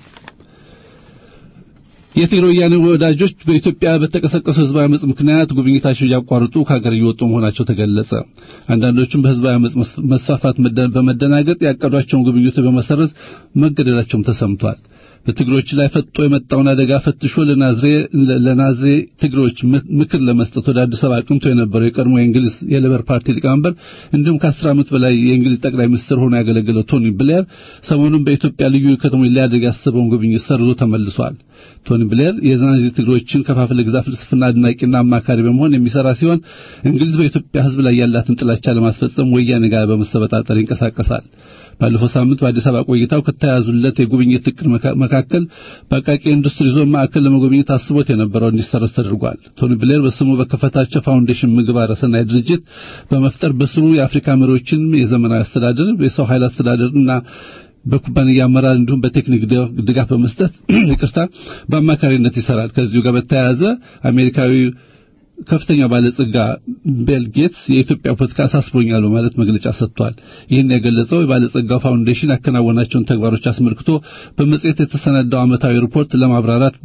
የትግራይ ወያኔ ወዳጆች በኢትዮጵያ በተቀሰቀሰው ህዝባዊ አመጽ ምክንያት ጉብኝታቸው ያቋርጡ ከሀገር እየወጡ መሆናቸው ተገለጸ። አንዳንዶቹም በህዝባዊ አመጽ መስፋፋት በመደናገጥ ያቀዷቸውን ጉብኝቶች በመሰረዝ መገደላቸውም ተሰምቷል። በትግሮች ላይ ፈጥጦ የመጣውን አደጋ ፈትሾ ለናዝሬ ለናዚ ትግሮች ምክር ለመስጠት ወደ አዲስ አበባ አቅንቶ የነበረው የቀድሞ የእንግሊዝ የሌበር ፓርቲ ሊቀመንበር እንዲሁም ከአስር ዓመት በላይ የእንግሊዝ ጠቅላይ ሚኒስትር ሆኖ ያገለገለው ቶኒ ብሌር ሰሞኑን በኢትዮጵያ ልዩ ከተሞች ሊያደርግ ያሰበውን ጉብኝት ሰርዞ ተመልሷል። ቶኒ ብሌር የናዚ ትግሮችን ከፋፍለ ግዛ ፍልስፍና አድናቂና አማካሪ በመሆን የሚሰራ ሲሆን እንግሊዝ በኢትዮጵያ ህዝብ ላይ ያላትን ጥላቻ ለማስፈጸም ወያኔ ጋር በመሰበጣጠር ይንቀሳቀሳል። ባለፈው ሳምንት በአዲስ አበባ ቆይታው ከተያዙለት የጉብኝት እቅድ መካከል በአቃቂ ኢንዱስትሪ ዞን ማዕከል ለመጎብኘት አስቦት የነበረው እንዲሰረዝ ተደርጓል። ቶኒ ብሌር በስሙ በከፈታቸው ፋውንዴሽን ምግባረ ሰናይ ድርጅት በመፍጠር በስሩ የአፍሪካ መሪዎችን የዘመናዊ አስተዳደር የሰው ኃይል አስተዳደርና በኩባንያ አመራር እንዲሁም በቴክኒክ ድጋፍ በመስጠት ይቅርታ በአማካሪነት ይሰራል። ከዚሁ ጋር በተያያዘ አሜሪካዊ ከፍተኛ ባለጸጋ ቢል ጌትስ የኢትዮጵያ ፖለቲካ አሳስቦኛል በማለት መግለጫ ሰጥቷል። ይህን የገለጸው የባለጸጋው ፋውንዴሽን ያከናወናቸውን ተግባሮች አስመልክቶ በመጽሔት የተሰናዳው ዓመታዊ ሪፖርት ለማብራራት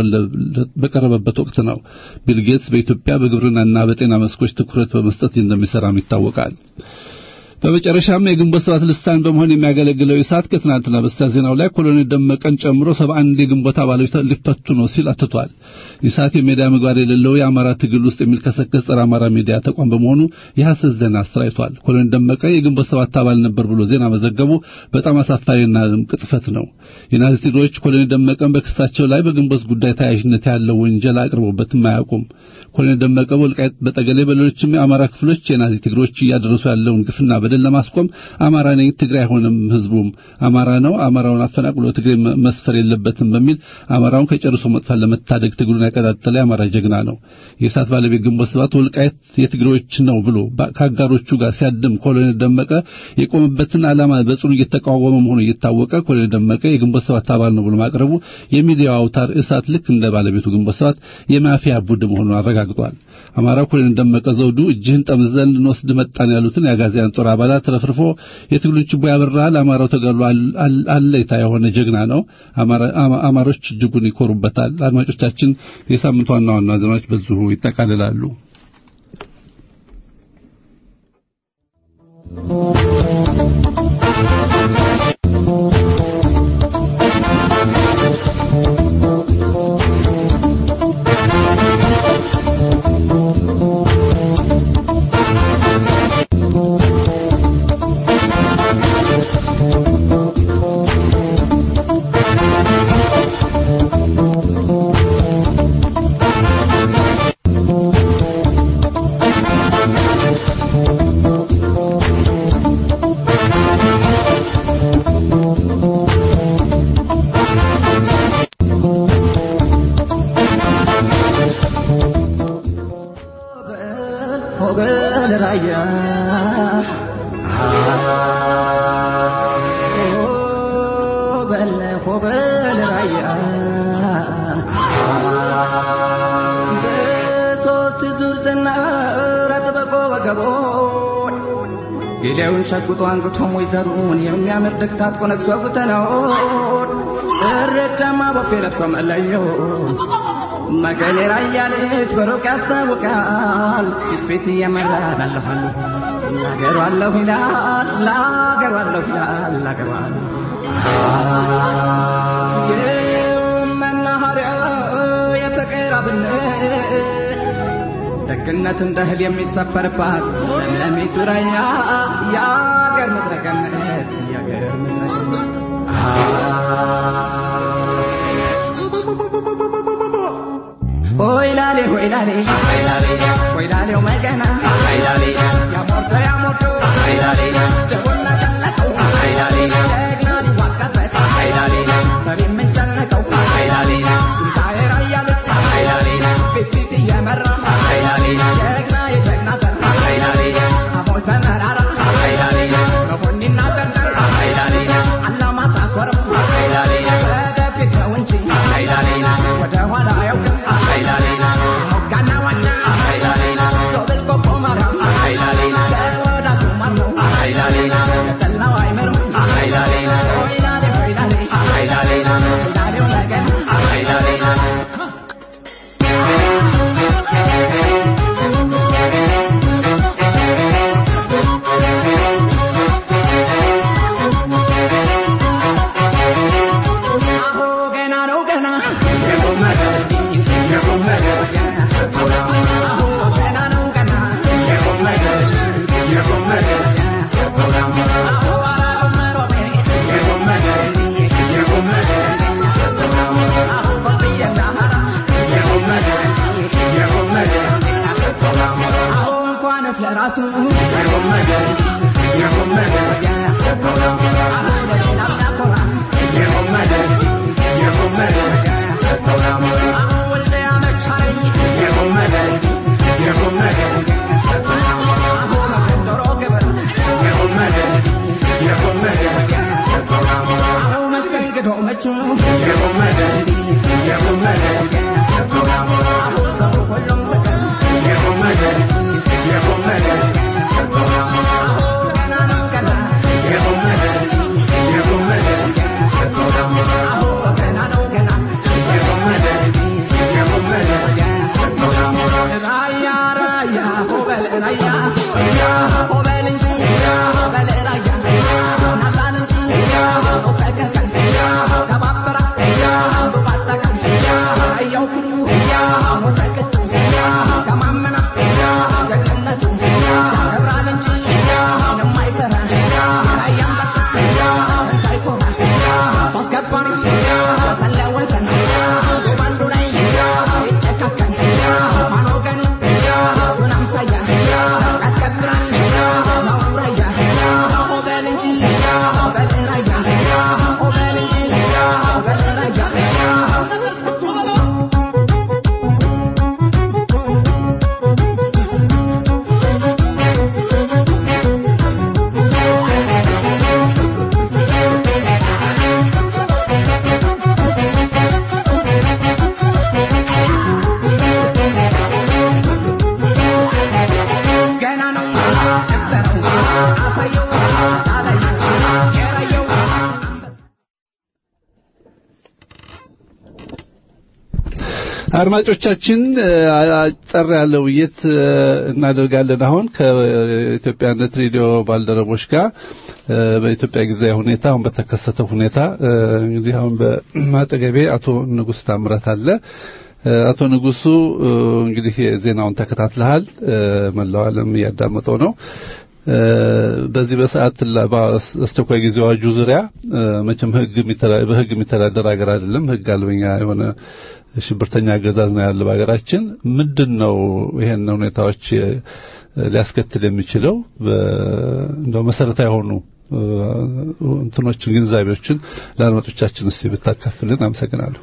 በቀረበበት ወቅት ነው። ቢል ጌትስ በኢትዮጵያ በግብርናና በጤና መስኮች ትኩረት በመስጠት እንደሚሰራም ይታወቃል። በመጨረሻም የግንቦት ሰባት ልሳን በመሆን የሚያገለግለው ኢሳት ከትናንትና በስቲያ ዜናው ላይ ኮሎኔል ደመቀን ጨምሮ ሰባ አንድ የግንቦት አባሎች ሊፈቱ ነው ሲል አትቷል። ኢሳት የሚዲያ ምግባር የሌለው የአማራ ትግል ውስጥ የሚልከሰከስ ጸረ አማራ ሚዲያ ተቋም በመሆኑ የሐሰት ዜና አስተላልፏል። ኮሎኔል ደመቀ የግንቦት ሰባት አባል ነበር ብሎ ዜና መዘገቡ በጣም አሳፋሪና ቅጥፈት ነው። የናዚ ትግሮች ኮሎኔል ደመቀን በክስታቸው ላይ በግንቦት ጉዳይ ተያያዥነት ያለው ወንጀል አቅርቦበትም አያውቁም። ኮሎኔል ደመቀ ወልቃይት በጠገሌ በሌሎችም የአማራ ክፍሎች የናዚ ትግሮች እያደረሱ ያለውን ግፍና በደል ለማስቆም አማራ ነኝ ትግራይ ሆነም ህዝቡም አማራ ነው አማራውን አፈናቅሎ ትግሬ መስፈር የለበትም በሚል አማራውን ከጨርሶ መጥፋት ለመታደግ ትግሉን ያቀጣጠለ አማራ ጀግና ነው። የኢሳት ባለቤት ግንቦት ሰባት ወልቃይት የትግሮች ነው ብሎ ከአጋሮቹ ጋር ሲያድም ኮሎኔል ደመቀ የቆመበትን ዓላማ በጽኑ እየተቃወመ መሆኑ እየታወቀ ኮሎኔል ደመቀ የግንቦት ሰባት አባል ነው ብሎ ማቅረቡ የሚዲያው አውታር ኢሳት ልክ እንደ ባለቤቱ ግንቦት ሰባት የማፊያ ቡድን መሆኑን አረጋግጧል። አማራ ኮሎኔል ደመቀ ዘውዱ እጅህን ጠምዘን ልንወስድ መጣን ያሉትን የአጋዚያን ጦር አባላት ተረፍርፎ የትግሉን ችቦ ያበራል። አማራው ተገድሎ አለይታ የሆነ ጀግና ነው። አማሮች እጅጉን ይኮሩበታል። አድማጮቻችን የሳምንቱ ዋና ዋና ዜናዎች በዚሁ ይጠቃልላሉ።
ገንዘቡን ጊዜውን ሸጉጦ አንግቶ ሞይዘሩን የሚያምር ድክታት ቆነክሶ ጉተነውን እረተማ በፌ ለብሶ መለዮ መገሌ ራያ ልጅ በሩቅ ያስታውቃል ፊት እየመራን አለኋለሁ ላገሩ አለሁ ይላል ላገሩ አለሁ ይላል ላገሩ አለሁ የመናኸሪያ የፍቅር አብነት ደግነት እንደ እህል የሚሰፈርባት ለሚቱ ራያ የአገር ምድረ ገነት የአገር ምድረ ገነት ሆይላሌ ሆይላሌ ሆይላሌ ሆይላሌው መገና ሆይላሌ ያሞርቶ ያሞርቶ ሆይላሌ ደቦና ቀለቀው ሆይላሌ ጀግና ሊዋጋበት ሆይላሌ ሰሪም እንጨነቀው ሆይላሌ ስንታዬ ራያ ልጅ ሆይላሌ ፊት እየመራ ሆይላሌ ጀግና የጀግና ዘር ሆይላሌ አሞተ መራራ ሆይላሌ መሆኒና ጨርጨር ሆይላሌ አላማጣ ኮረም ሆይላሌ ወደፊት ነው እንጂ ሆይላሌ ወደ ኋላ አያውቅም ሆይላሌ ሞጋና ዋና ሆይላሌ ዞብል ቆቦ ማርያም ሆይላሌ ወዳቱ ማር ነው ሆይላሌ የተላው አይመርም ሆይላሌ ሆይላሌ ሆይላሌ ሆይላሌ ሆይላሌው ነገን ሆይላሌ ለራሱ የቆመገር የቆመገር ሰጥቶላም አሁን ለላቆራ የቆመገር የቆመገር ሰጥቶላም አሁን ወልደ ያመቻኝ የቆመገር የቆመገር ሰጥቶላም አሁን ዶሮ ገበር የቆመገር የቆመገር ሰጥቶላም አሁን መስገንግዶ መቹ የቆመገር የቆመገር ሰጥቶላም አሁን ሰው ሁሉም ሰጠ የቆመገር የቆመገር ሰጥቶላም አሁን ገና ነው ገና የቆመገር የቆመገር ሰጥቶላም አሁን ገና ነው ገና የቆመገር የቆመገር ሰጥቶላም ራያ ራያ ሆበል ራያ ሆበል እንጂ ሆበል ራያ ናላን እንጂ ሰከከን ተባበራ ባታከን አያው ኩሩ ሞተከቱ ከማመና ጀግንነቱ ያከብራል እንጂ የማይፈራ አያምበሳ እንዳይኮራ ታስገባን እንጂ ወሰለወሰን ባንዱ ላይ ይጨካከን ማን ወገኑ ሱናምሳያ ያስከብራል ማውራያ ሆበል እንጂ ሆበል ራያ ሆበል እንጂ ሆበል ራያ
አድማጮቻችን አጠር ያለ ውይይት እናደርጋለን አሁን ከኢትዮጵያነት ሬዲዮ ባልደረቦች ጋር በኢትዮጵያ ጊዜያዊ ሁኔታ አሁን በተከሰተው ሁኔታ እንግዲህ አሁን በማጠገቤ አቶ ንጉስ ታምራት አለ አቶ ንጉሱ እንግዲህ ዜናውን ተከታትለሃል መላው ዓለም ያዳመጠው ነው በዚህ በሰዓት በአስቸኳይ ጊዜ አዋጁ ዙሪያ መቼም ህግ በህግ የሚተዳደር ሀገር አይደለም ህግ አልበኛ የሆነ ሽብርተኛ አገዛዝ ነው ያለው በሀገራችን ምንድነው ይሄን ሁኔታዎች ሊያስከትል የሚችለው እንደው መሰረታዊ የሆኑ እንትኖችን ግንዛቤዎችን ለአድማጮቻችን እስቲ ብታካፍልን አመሰግናለሁ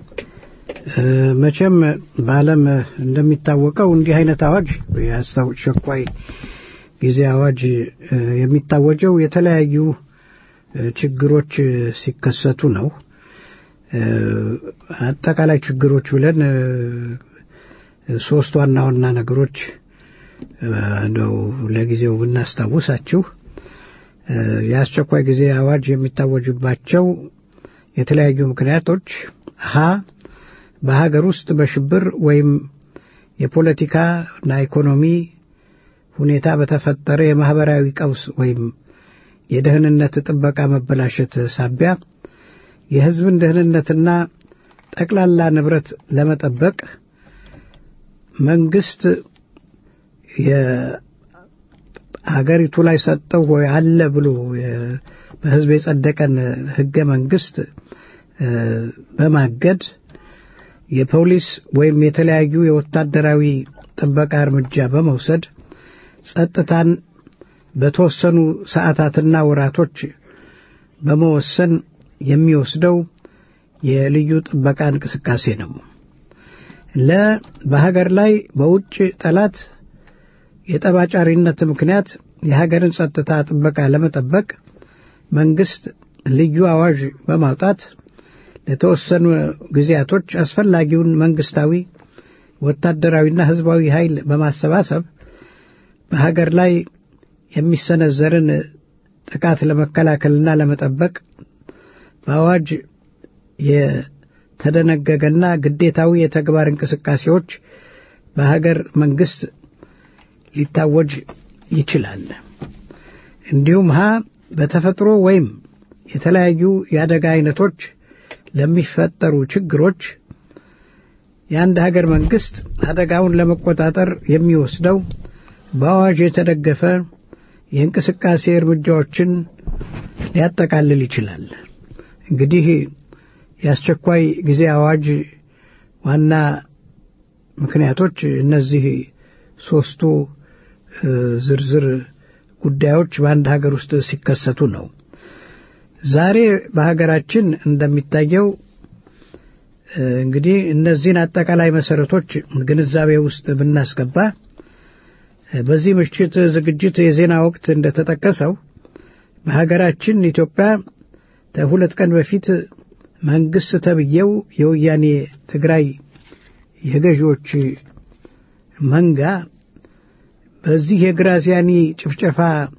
መቼም በዓለም እንደሚታወቀው እንዲህ አይነት አዋጅ የአስቸኳይ ጊዜ አዋጅ የሚታወጀው የተለያዩ ችግሮች ሲከሰቱ ነው አጠቃላይ ችግሮች ብለን ሶስት ዋና ዋና ነገሮች ነው ለጊዜው ብናስታውሳችሁ የአስቸኳይ ጊዜ አዋጅ የሚታወጅባቸው የተለያዩ ምክንያቶች ሀ በሀገር ውስጥ በሽብር ወይም የፖለቲካና ኢኮኖሚ ሁኔታ በተፈጠረ የማህበራዊ ቀውስ ወይም የደህንነት ጥበቃ መበላሸት ሳቢያ የህዝብን ደህንነትና ጠቅላላ ንብረት ለመጠበቅ መንግስት የሀገሪቱ ላይ ሰጠው ወይ አለ ብሎ በህዝብ የጸደቀን ህገ መንግስት በማገድ የፖሊስ ወይም የተለያዩ የወታደራዊ ጥበቃ እርምጃ በመውሰድ ጸጥታን በተወሰኑ ሰዓታትና ወራቶች በመወሰን የሚወስደው የልዩ ጥበቃ እንቅስቃሴ ነው። ለ በሀገር ላይ በውጭ ጠላት የጠባጫሪነት ምክንያት የሀገርን ጸጥታ ጥበቃ ለመጠበቅ መንግስት ልዩ አዋጅ በማውጣት ለተወሰኑ ጊዜያቶች አስፈላጊውን መንግስታዊ ወታደራዊና ህዝባዊ ኃይል በማሰባሰብ በሀገር ላይ የሚሰነዘርን ጥቃት ለመከላከልና ለመጠበቅ በአዋጅ የተደነገገና ግዴታዊ የተግባር እንቅስቃሴዎች በሀገር መንግስት ሊታወጅ ይችላል። እንዲሁም ሀ በተፈጥሮ ወይም የተለያዩ የአደጋ አይነቶች ለሚፈጠሩ ችግሮች የአንድ ሀገር መንግስት አደጋውን ለመቆጣጠር የሚወስደው በአዋጅ የተደገፈ የእንቅስቃሴ እርምጃዎችን ሊያጠቃልል ይችላል። እንግዲህ የአስቸኳይ ጊዜ አዋጅ ዋና ምክንያቶች እነዚህ ሶስቱ ዝርዝር ጉዳዮች በአንድ ሀገር ውስጥ ሲከሰቱ ነው። ዛሬ በሀገራችን እንደሚታየው እንግዲህ እነዚህን አጠቃላይ መሰረቶች ግንዛቤ ውስጥ ብናስገባ በዚህ ምሽት ዝግጅት የዜና ወቅት እንደተጠቀሰው በሀገራችን ኢትዮጵያ ከሁለት ቀን በፊት መንግስት ተብየው የወያኔ ትግራይ የገዢዎች መንጋ በዚህ የግራዚያኒ ጭፍጨፋ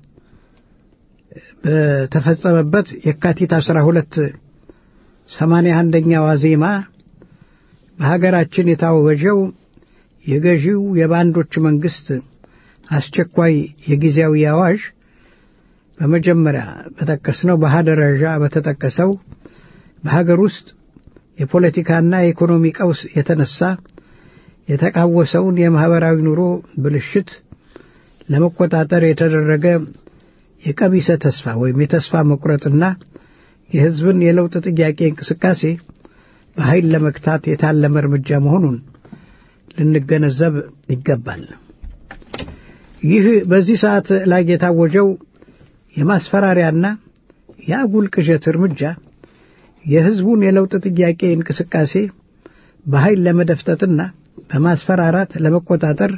በተፈጸመበት የካቲት አስራ ሁለት ሰማንያ አንደኛ ዋዜማ በሀገራችን የታወጀው የገዢው የባንዶች መንግስት አስቸኳይ የጊዜያዊ አዋጅ በመጀመሪያ በተጠቀሰው በሀደረጃ በተጠቀሰው በሀገር ውስጥ የፖለቲካና የኢኮኖሚ ቀውስ የተነሳ የተቃወሰውን የማህበራዊ ኑሮ ብልሽት ለመቆጣጠር የተደረገ የቀቢሰ ተስፋ ወይም የተስፋ መቁረጥና የህዝብን የለውጥ ጥያቄ እንቅስቃሴ በኃይል ለመክታት የታለመ እርምጃ መሆኑን ልንገነዘብ ይገባል። ይህ በዚህ ሰዓት ላይ የታወጀው የማስፈራሪያና የአጉል ቅዠት እርምጃ የህዝቡን የለውጥ ጥያቄ እንቅስቃሴ በኃይል ለመደፍጠጥና በማስፈራራት ለመቆጣጠር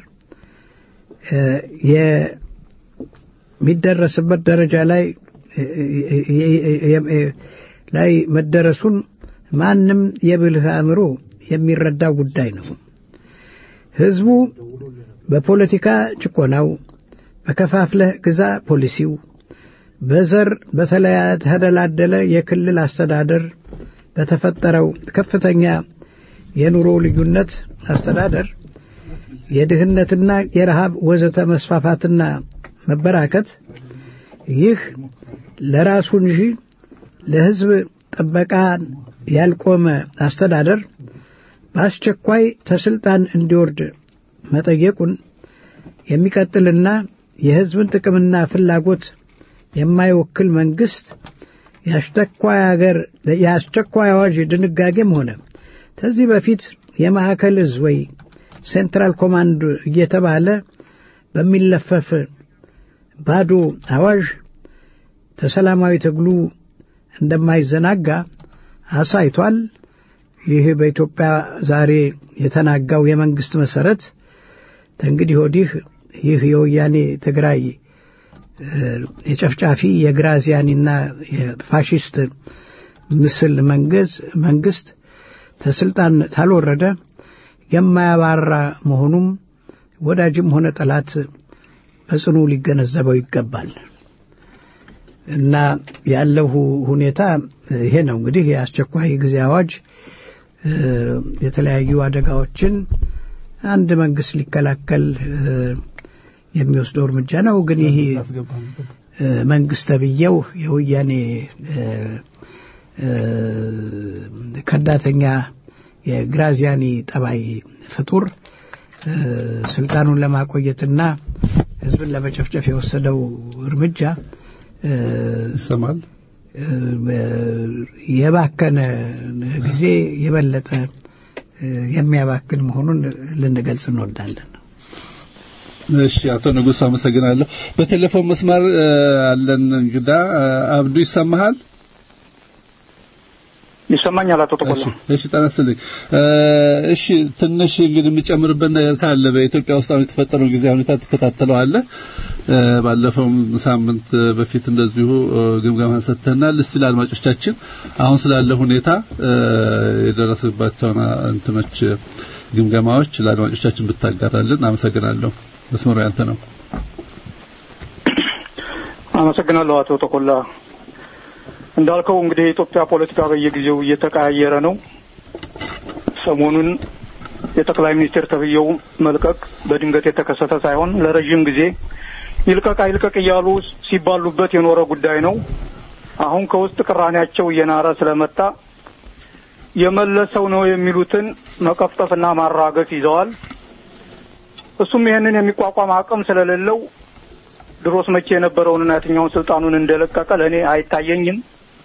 የሚደረስበት ደረጃ ላይ ላይ መደረሱን ማንም የብልህ አእምሮ የሚረዳው ጉዳይ ነው። ህዝቡ በፖለቲካ ጭቆናው፣ በከፋፍለህ ግዛ ፖሊሲው፣ በዘር በተደላደለ የክልል አስተዳደር በተፈጠረው ከፍተኛ የኑሮ ልዩነት አስተዳደር የድህነትና የረሃብ ወዘተ መስፋፋትና መበራከት ይህ ለራሱ እንጂ ለህዝብ ጥበቃ ያልቆመ አስተዳደር በአስቸኳይ ተስልጣን እንዲወርድ መጠየቁን የሚቀጥልና የህዝብን ጥቅምና ፍላጎት የማይወክል መንግስት ያስቸኳይ ሀገር ያስቸኳይ አዋጅ ድንጋጌም ሆነ ከዚህ በፊት የማዕከል እዝ ወይ ሴንትራል ኮማንድ እየተባለ በሚለፈፍ ባዶ አዋጅ ተሰላማዊ ትግሉ እንደማይዘናጋ አሳይቷል። ይህ በኢትዮጵያ ዛሬ የተናጋው የመንግስት መሰረት እንግዲህ ወዲህ ይህ የወያኔ ትግራይ የጨፍጫፊ የግራዚያኒና የፋሺስት ምስል መንግስት መንግስት ተስልጣን ታልወረደ የማያባራ መሆኑም ወዳጅም ሆነ ጠላት በጽኑ ሊገነዘበው ይገባል እና ያለው ሁኔታ ይሄ ነው። እንግዲህ የአስቸኳይ ጊዜ አዋጅ የተለያዩ አደጋዎችን አንድ መንግስት ሊከላከል የሚወስደው እርምጃ ነው። ግን ይሄ መንግስት ተብየው የወያኔ ከዳተኛ የግራዚያኒ ጠባይ ፍጡር ስልጣኑን ለማቆየትና ህዝብን ለመጨፍጨፍ የወሰደው እርምጃ
ይሰማል
የባከነ ጊዜ የበለጠ የሚያባክን መሆኑን ልንገልጽ እንወዳለን።
እሺ አቶ ንጉስ አመሰግናለሁ። በቴሌፎን መስመር አለን እንግዳ አብዱ ይሰማሃል?
ይሰማኛል አቶ ተቆላ።
እሺ እሺ ተነስተልኝ። እሺ ትንሽ እንግዲህ የሚጨምርበት ነገር ካለ በኢትዮጵያ ውስጥ አሁን የተፈጠረው ጊዜ ሁኔታ ተከታተለው ባለፈው ሳምንት በፊት እንደዚሁ ግምገማ ሰጥተናል። እስቲ ለአድማጮቻችን አሁን ስላለ ሁኔታ የደረሰባቸው እንትኖች ግምገማዎች ለአድማጮቻችን ብታጋራልን አመሰግናለሁ። መስመሩ ያንተ ነው።
አመሰግናለሁ አቶ ተቆላ። እንዳልከው እንግዲህ የኢትዮጵያ ፖለቲካ በየጊዜው እየተቀያየረ ነው። ሰሞኑን የጠቅላይ ሚኒስትር ተብየው መልቀቅ በድንገት የተከሰተ ሳይሆን ለረጅም ጊዜ ይልቀቅ አይልቀቅ እያሉ ሲባሉበት የኖረ ጉዳይ ነው። አሁን ከውስጥ ቅራኔያቸው እየናረ ስለመጣ የመለሰው ነው የሚሉትን መቀፍጠፍና ማራገፍ ይዘዋል። እሱም ይሄንን የሚቋቋም አቅም ስለሌለው ድሮስ መቼ የነበረውንና የትኛውን ስልጣኑን እንደለቀቀ ለኔ አይታየኝም።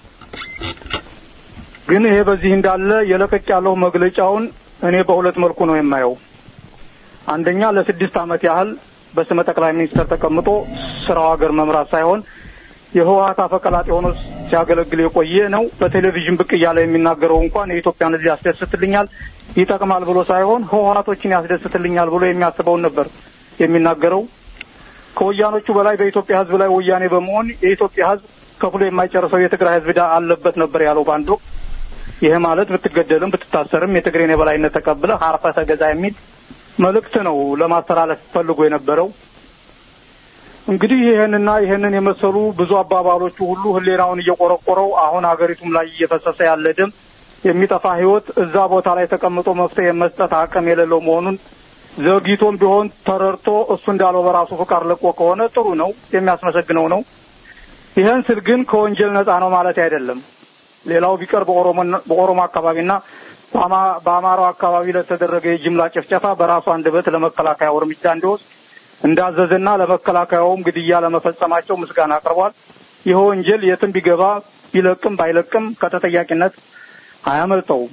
ግን ይሄ በዚህ እንዳለ የለቀቅ ያለው መግለጫውን እኔ በሁለት መልኩ ነው የማየው። አንደኛ ለስድስት ዓመት ያህል በስመ ጠቅላይ ሚኒስትር ተቀምጦ ስራው ሀገር መምራት ሳይሆን የህወሓት አፈቀላጤ ሆኖ ሲያገለግል የቆየ ነው። በቴሌቪዥን ብቅ እያለ የሚናገረው እንኳን የኢትዮጵያን ሕዝብ ያስደስትልኛል ይጠቅማል ብሎ ሳይሆን ህወሓቶችን ያስደስትልኛል ብሎ የሚያስበውን ነበር የሚናገረው። ከወያኖቹ በላይ በኢትዮጵያ ሕዝብ ላይ ወያኔ በመሆን የኢትዮጵያ ሕዝብ ከፍሎ የማይጨርሰው የትግራይ ሕዝብ ዳ አለበት ነበር ያለው ባንዶ። ይሄ ማለት ብትገደልም ብትታሰርም የትግሬን የበላይነት ተቀብለህ አርፈህ ተገዛ የሚል መልእክት ነው ለማስተላለፍ ፈልጎ የነበረው። እንግዲህ ይሄንና ይሄንን የመሰሉ ብዙ አባባሎቹ ሁሉ ህሌናውን እየቆረቆረው አሁን አገሪቱም ላይ እየፈሰሰ ያለ ደም የሚጠፋ ህይወት እዛ ቦታ ላይ ተቀምጦ መፍትሄ መስጠት አቅም የሌለው መሆኑን ዘግይቶም ቢሆን ተረርቶ እሱ እንዳለው በራሱ ፍቃድ ለቆ ከሆነ ጥሩ ነው፣ የሚያስመሰግነው ነው። ይሄን ስል ግን ከወንጀል ነፃ ነው ማለት አይደለም። ሌላው ቢቀር በኦሮሞ በኦሮሞ አካባቢና በአማራው አካባቢ ለተደረገ የጅምላ ጭፍጨፋ በራሱ አንደበት ለመከላከያው እርምጃ እንዲወስድ እንዳዘዘና ለመከላከያውም ግድያ ለመፈጸማቸው ምስጋና አቅርቧል። ይህ ወንጀል የትም ቢገባ ቢለቅም ባይለቅም ከተጠያቂነት አያመልጠውም።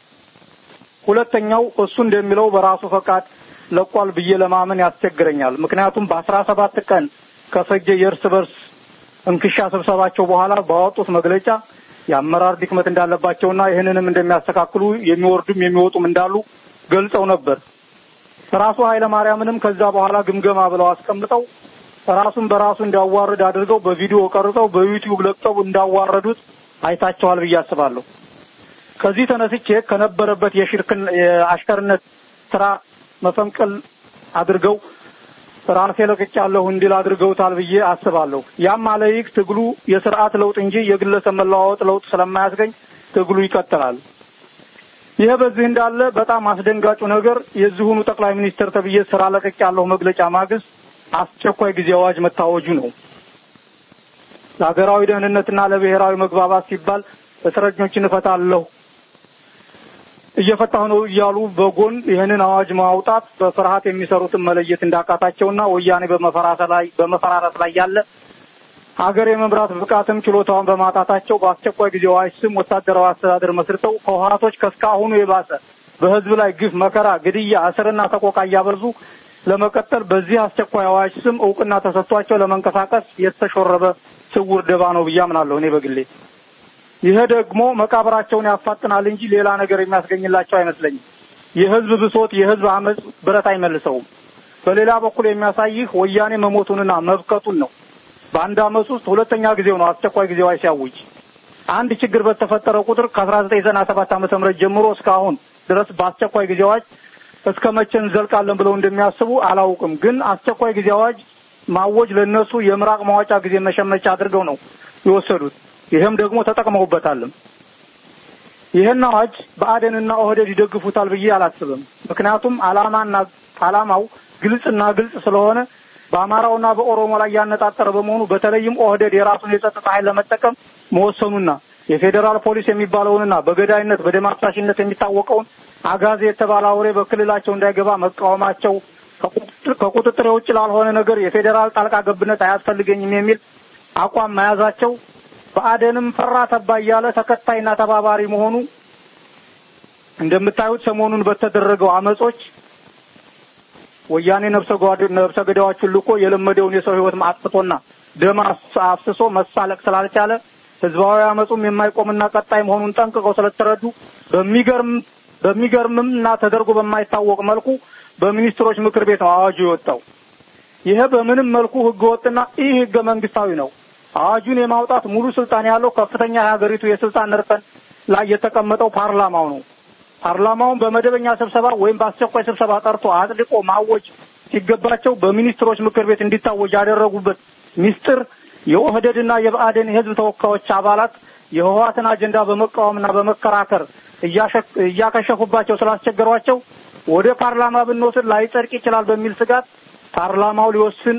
ሁለተኛው እሱ እንደሚለው በራሱ ፈቃድ ለቋል ብዬ ለማመን ያስቸግረኛል። ምክንያቱም በአስራ ሰባት ቀን ከፈጀ የእርስ በርስ እንክሻ ስብሰባቸው በኋላ ባወጡት መግለጫ የአመራር ድክመት እንዳለባቸውና ይህንንም እንደሚያስተካክሉ የሚወርዱም የሚወጡም እንዳሉ ገልጸው ነበር። ራሱ ኃይለ ማርያምንም ከዛ በኋላ ግምገማ ብለው አስቀምጠው ራሱን በራሱ እንዳዋረድ አድርገው በቪዲዮ ቀርጸው በዩቲዩብ ለቀው እንዳዋረዱት አይታቸዋል ብዬ አስባለሁ። ከዚህ ተነስቼ ከነበረበት የሽርክን የአሽከርነት ስራ መፈንቅል አድርገው ራሴ ለቅቄያለሁ እንዲል አድርገውታል ብዬ አስባለሁ። ያም ማለይክ ትግሉ የሥርዓት ለውጥ እንጂ የግለሰብ መለዋወጥ ለውጥ ስለማያስገኝ ትግሉ ይቀጥላል። ይሄ በዚህ እንዳለ በጣም አስደንጋጩ ነገር የዚሁኑ ጠቅላይ ሚኒስትር ተብዬ ስራ ለቅቄያለሁ መግለጫ ማግስት አስቸኳይ ጊዜ አዋጅ መታወጁ ነው። ለሀገራዊ ደህንነትና ለብሔራዊ መግባባት ሲባል እስረኞችን እፈታለሁ እየፈታሁ ነው እያሉ በጎን ይህንን አዋጅ ማውጣት በፍርሃት የሚሰሩትን መለየት እንዳቃታቸውና ወያኔ በመፈራረስ ላይ በመፈራረስ ላይ ያለ ሀገር የመምራት ብቃትም ችሎታውን በማጣታቸው በአስቸኳይ ጊዜ አዋጅ ስም ወታደራዊ አስተዳደር መስርተው ከህወሓቶች ከስካሁኑ የባሰ በህዝብ ላይ ግፍ፣ መከራ፣ ግድያ፣ እስርና ተቆቃ እያበዙ ለመቀጠል በዚህ አስቸኳይ አዋጅ ስም እውቅና ተሰጥቷቸው ለመንቀሳቀስ የተሾረበ ስውር ደባ ነው ብዬ አምናለሁ እኔ በግሌ። ይሄ ደግሞ መቃብራቸውን ያፋጥናል እንጂ ሌላ ነገር የሚያስገኝላቸው አይመስለኝም። የህዝብ ብሶት የህዝብ አመጽ ብረት አይመልሰውም። በሌላ በኩል የሚያሳይህ ወያኔ መሞቱንና መብከቱን ነው። በአንድ አመት ውስጥ ሁለተኛ ጊዜው ነው አስቸኳይ ጊዜው ሲያውጅ። አንድ ችግር በተፈጠረ ቁጥር ከአስራ ዘጠኝ ዘጠና ሰባት ዓመተ ምህረት ጀምሮ እስካሁን ድረስ በአስቸኳይ ጊዜው እስከ መቼ እንዘልቃለን ብለው እንደሚያስቡ አላውቅም። ግን አስቸኳይ ጊዜ አዋጅ ማወጅ ለነሱ የምራቅ ማዋጫ ጊዜ መሸመቻ አድርገው ነው የወሰዱት። ይሄም ደግሞ ተጠቅመውበታል። ይሄን አዋጅ በአደንና ኦህዴድ ይደግፉታል ብዬ አላስብም። ምክንያቱም አላማና አላማው ግልጽና ግልጽ ስለሆነ በአማራውና በኦሮሞ ላይ ያነጣጠረ በመሆኑ በተለይም ኦህዴድ የራሱን የጸጥታ ኃይል ለመጠቀም መወሰኑና የፌዴራል ፖሊስ የሚባለውንና በገዳይነት በደማሳሽነት የሚታወቀውን አጋዜ የተባለ አውሬ በክልላቸው እንዳይገባ መቃወማቸው ከቁጥጥር ውጭ ላልሆነ ነገር የፌዴራል ጣልቃ ገብነት አያስፈልገኝም የሚል አቋም መያዛቸው በአደንም ፈራ ተባ ያለ ተከታይና ተባባሪ መሆኑ እንደምታዩት ሰሞኑን በተደረገው አመጾች ወያኔ ነፍሰ ጓድ ነፍሰ ገዳዮችን ልኮ የለመደውን የሰው ህይወት ማጥፍቶና ደም አፍስሶ መሳለቅ ስላልቻለ ህዝባዊ አመጹም የማይቆምና ቀጣይ መሆኑን ጠንቅቀው ስለተረዱ በሚገርም በሚገርምና ተደርጎ በማይታወቅ መልኩ በሚኒስትሮች ምክር ቤት አዋጁ የወጣው። ይሄ በምንም መልኩ ህገወጥና ኢ ህገ መንግስታዊ ነው። አዋጁን የማውጣት ሙሉ ስልጣን ያለው ከፍተኛ የሀገሪቱ የስልጣን እርከን ላይ የተቀመጠው ፓርላማው ነው። ፓርላማውን በመደበኛ ስብሰባ ወይም በአስቸኳይ ስብሰባ ጠርቶ አጽድቆ ማወጅ ሲገባቸው በሚኒስትሮች ምክር ቤት እንዲታወጅ ያደረጉበት ሚስጥር የኦህዴድና የብአዴን የህዝብ ተወካዮች አባላት የህወሓትን አጀንዳ በመቃወምና በመከራከር እያከሸፉባቸው ስላስቸገሯቸው ወደ ፓርላማ ብንወስድ ላይጸድቅ ይችላል በሚል ስጋት ፓርላማው ሊወስን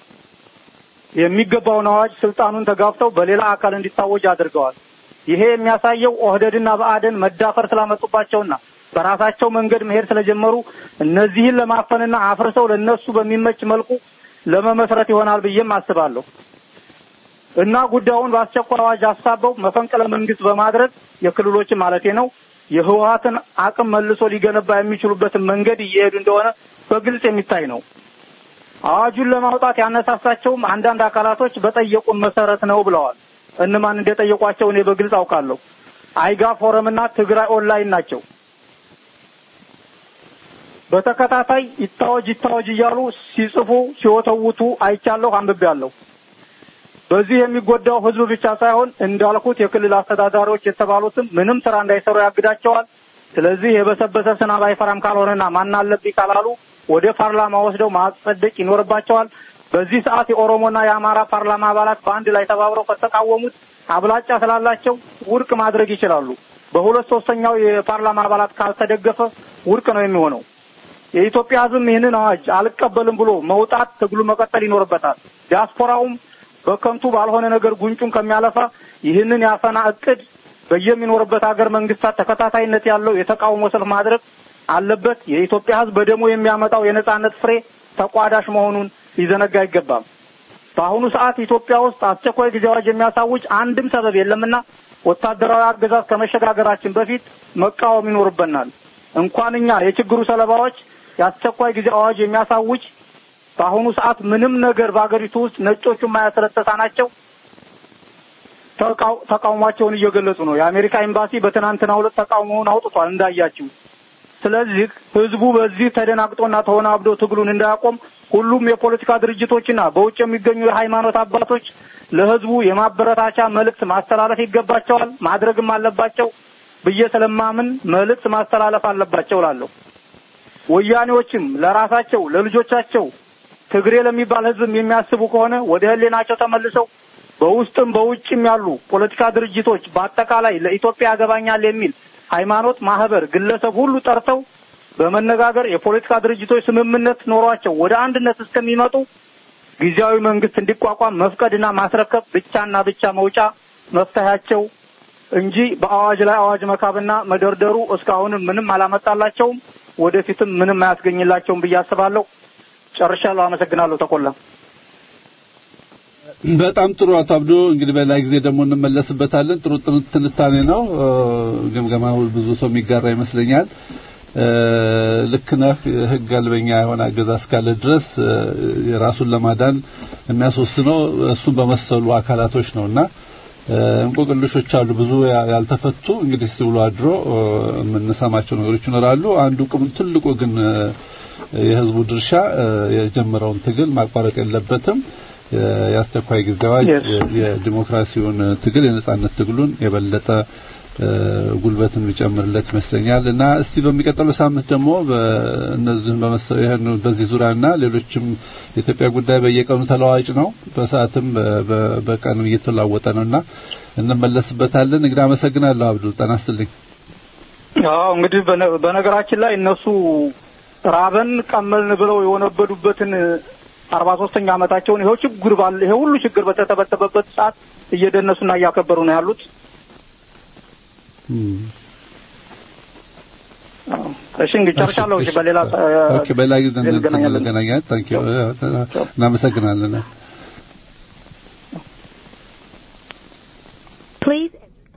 የሚገባውን አዋጅ ስልጣኑን ተጋፍተው በሌላ አካል እንዲታወጅ አድርገዋል። ይሄ የሚያሳየው ኦህዴድና ብአዴን መዳፈር ስላመጡባቸውና በራሳቸው መንገድ መሄድ ስለጀመሩ እነዚህን ለማፈንና አፍርሰው ለነሱ በሚመች መልኩ ለመመስረት ይሆናል ብዬም አስባለሁ። እና ጉዳዩን በአስቸኳይ አዋጅ አሳበው መፈንቅለ መንግስት በማድረግ የክልሎች ማለቴ ነው የህወሓትን አቅም መልሶ ሊገነባ የሚችሉበትን መንገድ እየሄዱ እንደሆነ በግልጽ የሚታይ ነው። አዋጁን ለማውጣት ያነሳሳቸውም አንዳንድ አካላቶች በጠየቁን መሰረት ነው ብለዋል። እነማን እንደጠየቋቸው እኔ በግልጽ አውቃለሁ። አይጋ ፎረምና ትግራይ ኦንላይን ናቸው። በተከታታይ ይታወጅ ይታወጅ እያሉ ሲጽፉ ሲወተውቱ አይቻለሁ፣ አንብቤያለሁ። በዚህ የሚጎዳው ህዝብ ብቻ ሳይሆን እንዳልኩት የክልል አስተዳዳሪዎች የተባሉትም ምንም ስራ እንዳይሰሩ ያግዳቸዋል። ስለዚህ የበሰበሰ ስናብ አይፈራም ካልሆነና ማን አለብኝ ካላሉ ወደ ፓርላማ ወስደው ማጸደቅ ይኖርባቸዋል። በዚህ ሰዓት የኦሮሞና የአማራ ፓርላማ አባላት በአንድ ላይ ተባብረው ከተቃወሙት አብላጫ ስላላቸው ውድቅ ማድረግ ይችላሉ። በሁለት ሶስተኛው የፓርላማ አባላት ካልተደገፈ ውድቅ ነው የሚሆነው። የኢትዮጵያ ህዝብ ይህንን አዋጅ አልቀበልም ብሎ መውጣት ትግሉ መቀጠል ይኖርበታል። ዲያስፖራውም በከንቱ ባልሆነ ነገር ጉንጩን ከሚያለፋ ይህንን ያፈና እቅድ በየሚኖርበት ሀገር መንግስታት ተከታታይነት ያለው የተቃውሞ ሰልፍ ማድረግ አለበት። የኢትዮጵያ ህዝብ በደሙ የሚያመጣው የነጻነት ፍሬ ተቋዳሽ መሆኑን ሊዘነጋ አይገባም። በአሁኑ ሰዓት ኢትዮጵያ ውስጥ አስቸኳይ ጊዜ አዋጅ የሚያሳውጅ አንድም ሰበብ የለምና ወታደራዊ አገዛዝ ከመሸጋገራችን በፊት መቃወም ይኖርብናል። እንኳን እኛ የችግሩ ሰለባዎች የአስቸኳይ ጊዜ አዋጅ የሚያሳውጅ በአሁኑ ሰዓት ምንም ነገር በአገሪቱ ውስጥ ነጮቹ ማያስረተሳናቸው ተቃውሟቸውን እየገለጹ ነው። የአሜሪካ ኤምባሲ በትናንትናው ዕለት ተቃውሞውን አውጥቷል እንዳያችሁ። ስለዚህ ህዝቡ በዚህ ተደናግጦና ተወናብዶ ትግሉን እንዳያቆም ሁሉም የፖለቲካ ድርጅቶችና በውጭ የሚገኙ የሃይማኖት አባቶች ለህዝቡ የማበረታቻ መልእክት ማስተላለፍ ይገባቸዋል፣ ማድረግም አለባቸው ብዬ ስለማምን መልእክት ማስተላለፍ አለባቸው እላለሁ። ወያኔዎችም ለራሳቸው ለልጆቻቸው ትግሬ ለሚባል ህዝብ የሚያስቡ ከሆነ ወደ ህሊናቸው ተመልሰው በውስጥም በውጭም ያሉ ፖለቲካ ድርጅቶች በአጠቃላይ ለኢትዮጵያ ያገባኛል የሚል ሃይማኖት ማህበር ግለሰብ ሁሉ ጠርተው በመነጋገር የፖለቲካ ድርጅቶች ስምምነት ኖሯቸው ወደ አንድነት እስከሚመጡ ጊዜያዊ መንግስት እንዲቋቋም መፍቀድና ማስረከብ ብቻና ብቻ መውጫ መፍትሄያቸው እንጂ በአዋጅ ላይ አዋጅ መካብና መደርደሩ እስካሁን ምንም አላመጣላቸውም፣ ወደፊትም ምንም አያስገኝላቸውም ብዬ አስባለሁ። ጨርሻለሁ። አመሰግናለሁ። ተቆላ
በጣም ጥሩ አቶ አብዶ፣ እንግዲህ በላይ ጊዜ ደግሞ እንመለስበታለን። ጥሩ ትንታኔ ነው። ግምገማው ብዙ ሰው የሚጋራ ይመስለኛል። ልክ ነህ። ህግ አልበኛ የሆነ አገዛዝ ካለ ድረስ የራሱን ለማዳን የሚያስወስነው እሱን በመሰሉ አካላቶች ነውና እንቆቅልሾች አሉ ብዙ ያልተፈቱ። እንግዲህ ሲውሉ አድሮ የምንሰማቸው ነገሮች ይኖራሉ። አንዱ ቁም ትልቁ ግን የህዝቡ ድርሻ የጀመረውን ትግል ማቋረጥ የለበትም። የአስቸኳይ ጊዜ አዋጅ የዲሞክራሲውን ትግል የነጻነት ትግሉን የበለጠ ጉልበትን የሚጨምርለት ይመስለኛል እና እስቲ በሚቀጥለው ሳምንት ደግሞ በእነዚህ በመሰየን በዚህ ዙሪያና ሌሎችም የኢትዮጵያ ጉዳይ በየቀኑ ተለዋጭ ነው በሰዓትም በቀኑ እየተለዋወጠ ነውና እንመለስበታለን እንግዲህ አመሰግናለሁ አብዱ ጠናስልኝ
አዎ እንግዲህ በነገራችን ላይ እነሱ ራበን ቀመልን ብለው የወነበዱበትን አርባ ሶስተኛ ዓመታቸውን ይሄው ችግር ባለ ይሄ ሁሉ ችግር በተተበተበበት ሰዓት እየደነሱና እያከበሩ ነው ያሉት እሺ እንግዲህ ጨርሻለሁ እሺ በሌላ
ኦኬ በሌላ ጊዜ እንገናኛለን ታንክ ዩ እናመሰግናለን
Please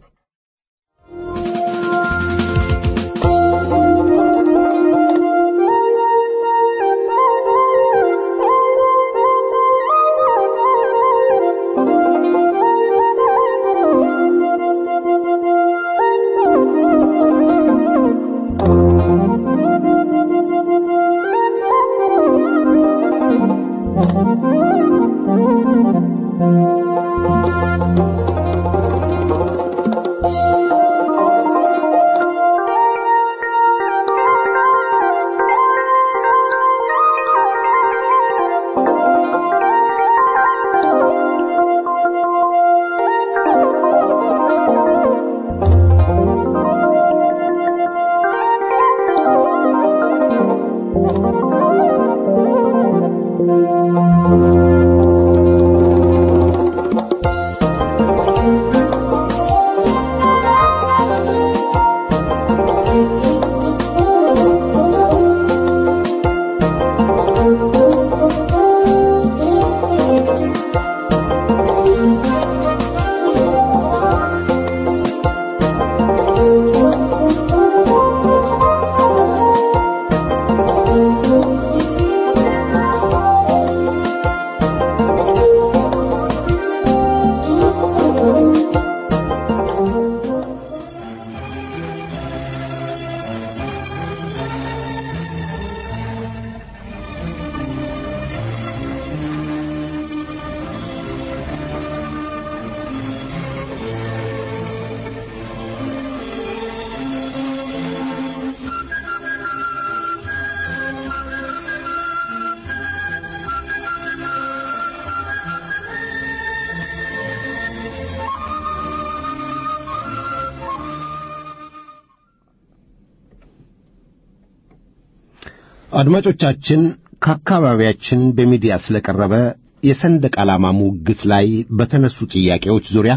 አድማጮቻችን ከአካባቢያችን በሚዲያ ስለቀረበ የሰንደቅ ዓላማ ሙግት ላይ በተነሱ ጥያቄዎች ዙሪያ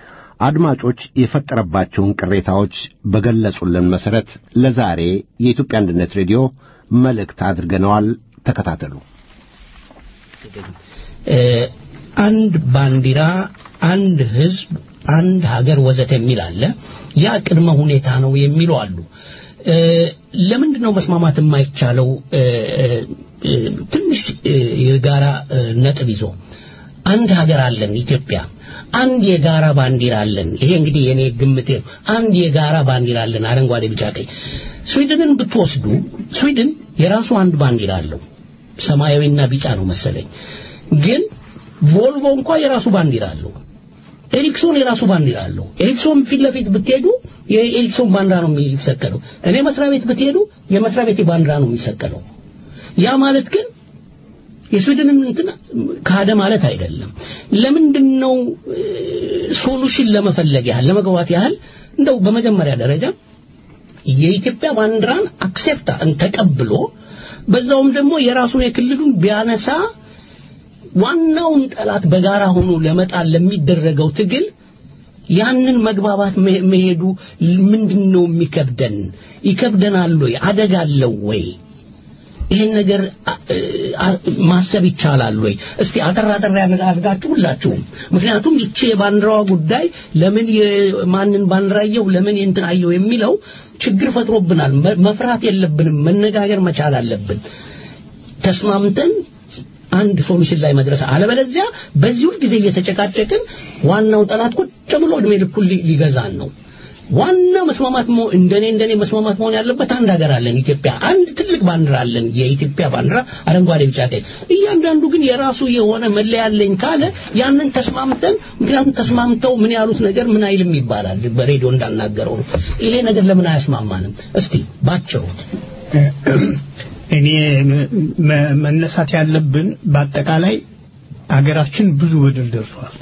አድማጮች የፈጠረባቸውን ቅሬታዎች በገለጹልን መሰረት ለዛሬ የኢትዮጵያ አንድነት ሬዲዮ መልእክት አድርገናል ተከታተሉ
አንድ ባንዲራ አንድ ህዝብ አንድ ሀገር ወዘተ የሚል አለ ያ ቅድመ ሁኔታ ነው የሚሉ አሉ ለምንድን ነው መስማማት የማይቻለው ትንሽ የጋራ ነጥብ ይዞ አንድ ሀገር አለን ኢትዮጵያ አንድ የጋራ ባንዲራ አለን ይሄ እንግዲህ የኔ ግምቴ አንድ የጋራ ባንዲራ አለን አረንጓዴ ቢጫ ቀይ ስዊድንን ብትወስዱ ስዊድን የራሱ አንድ ባንዲራ አለው ሰማያዊና ቢጫ ነው መሰለኝ ግን ቮልቮ እንኳን የራሱ ባንዲራ አለው ኤሪክሶን የራሱ ባንዲራ አለው ኤሪክሶን ፊት ለፊት ብትሄዱ የኤሪክሶን ባንዲራ ነው የሚሰቀለው እኔ መስሪያ ቤት ብትሄዱ የመስሪያ ቤት ባንዲራ ነው የሚሰቀለው ያ ማለት ግን የስዊድንን እንትን ካደ ማለት አይደለም ለምንድነው ሶሉሽን ለመፈለግ ያህል ለመግባት ያህል እንደው በመጀመሪያ ደረጃ የኢትዮጵያ ባንዲራን አክሴፕት ተቀብሎ በዛውም ደግሞ የራሱን የክልሉን ቢያነሳ ዋናውን ጠላት በጋራ ሆኖ ለመጣል ለሚደረገው ትግል ያንን መግባባት መሄዱ ምንድነው የሚከብደን ይከብደናል ወይ አደጋ አለው ወይ ይሄን ነገር ማሰብ ይቻላል ወይ እስቲ አጠራጠር ያነጋግራችሁ ሁላችሁም ምክንያቱም ይቺ የባንዲራዋ ጉዳይ ለምን የማንን ባንዲራየው ለምን እንትን አየው የሚለው ችግር ፈጥሮብናል መፍራት የለብንም መነጋገር መቻል አለብን ተስማምተን አንድ ሶሉሽን ላይ መድረስ አለበለዚያ በዚህ ሁሉ ጊዜ እየተጨቃጨቅን ዋናው ጠላት ቁጭ ብሎ እድሜ ልኩል ሊገዛን ነው ዋና መስማማት ነው እንደኔ እንደኔ መስማማት መሆን ያለበት አንድ ሀገር አለን ኢትዮጵያ አንድ ትልቅ ባንዲራ አለን የኢትዮጵያ ባንዲራ አረንጓዴ ቢጫ ቀይ እያንዳንዱ ግን የራሱ የሆነ መለያ አለኝ ካለ ያንን ተስማምተን ምክንያቱም ተስማምተው ምን ያሉት ነገር ምን አይልም ይባላል በሬዲዮ እንዳናገረው ነው ይሄ ነገር ለምን አያስማማንም እስቲ ባጭሩ
እኔ መነሳት ያለብን በአጠቃላይ ሀገራችን ብዙ ወድል ደርሷል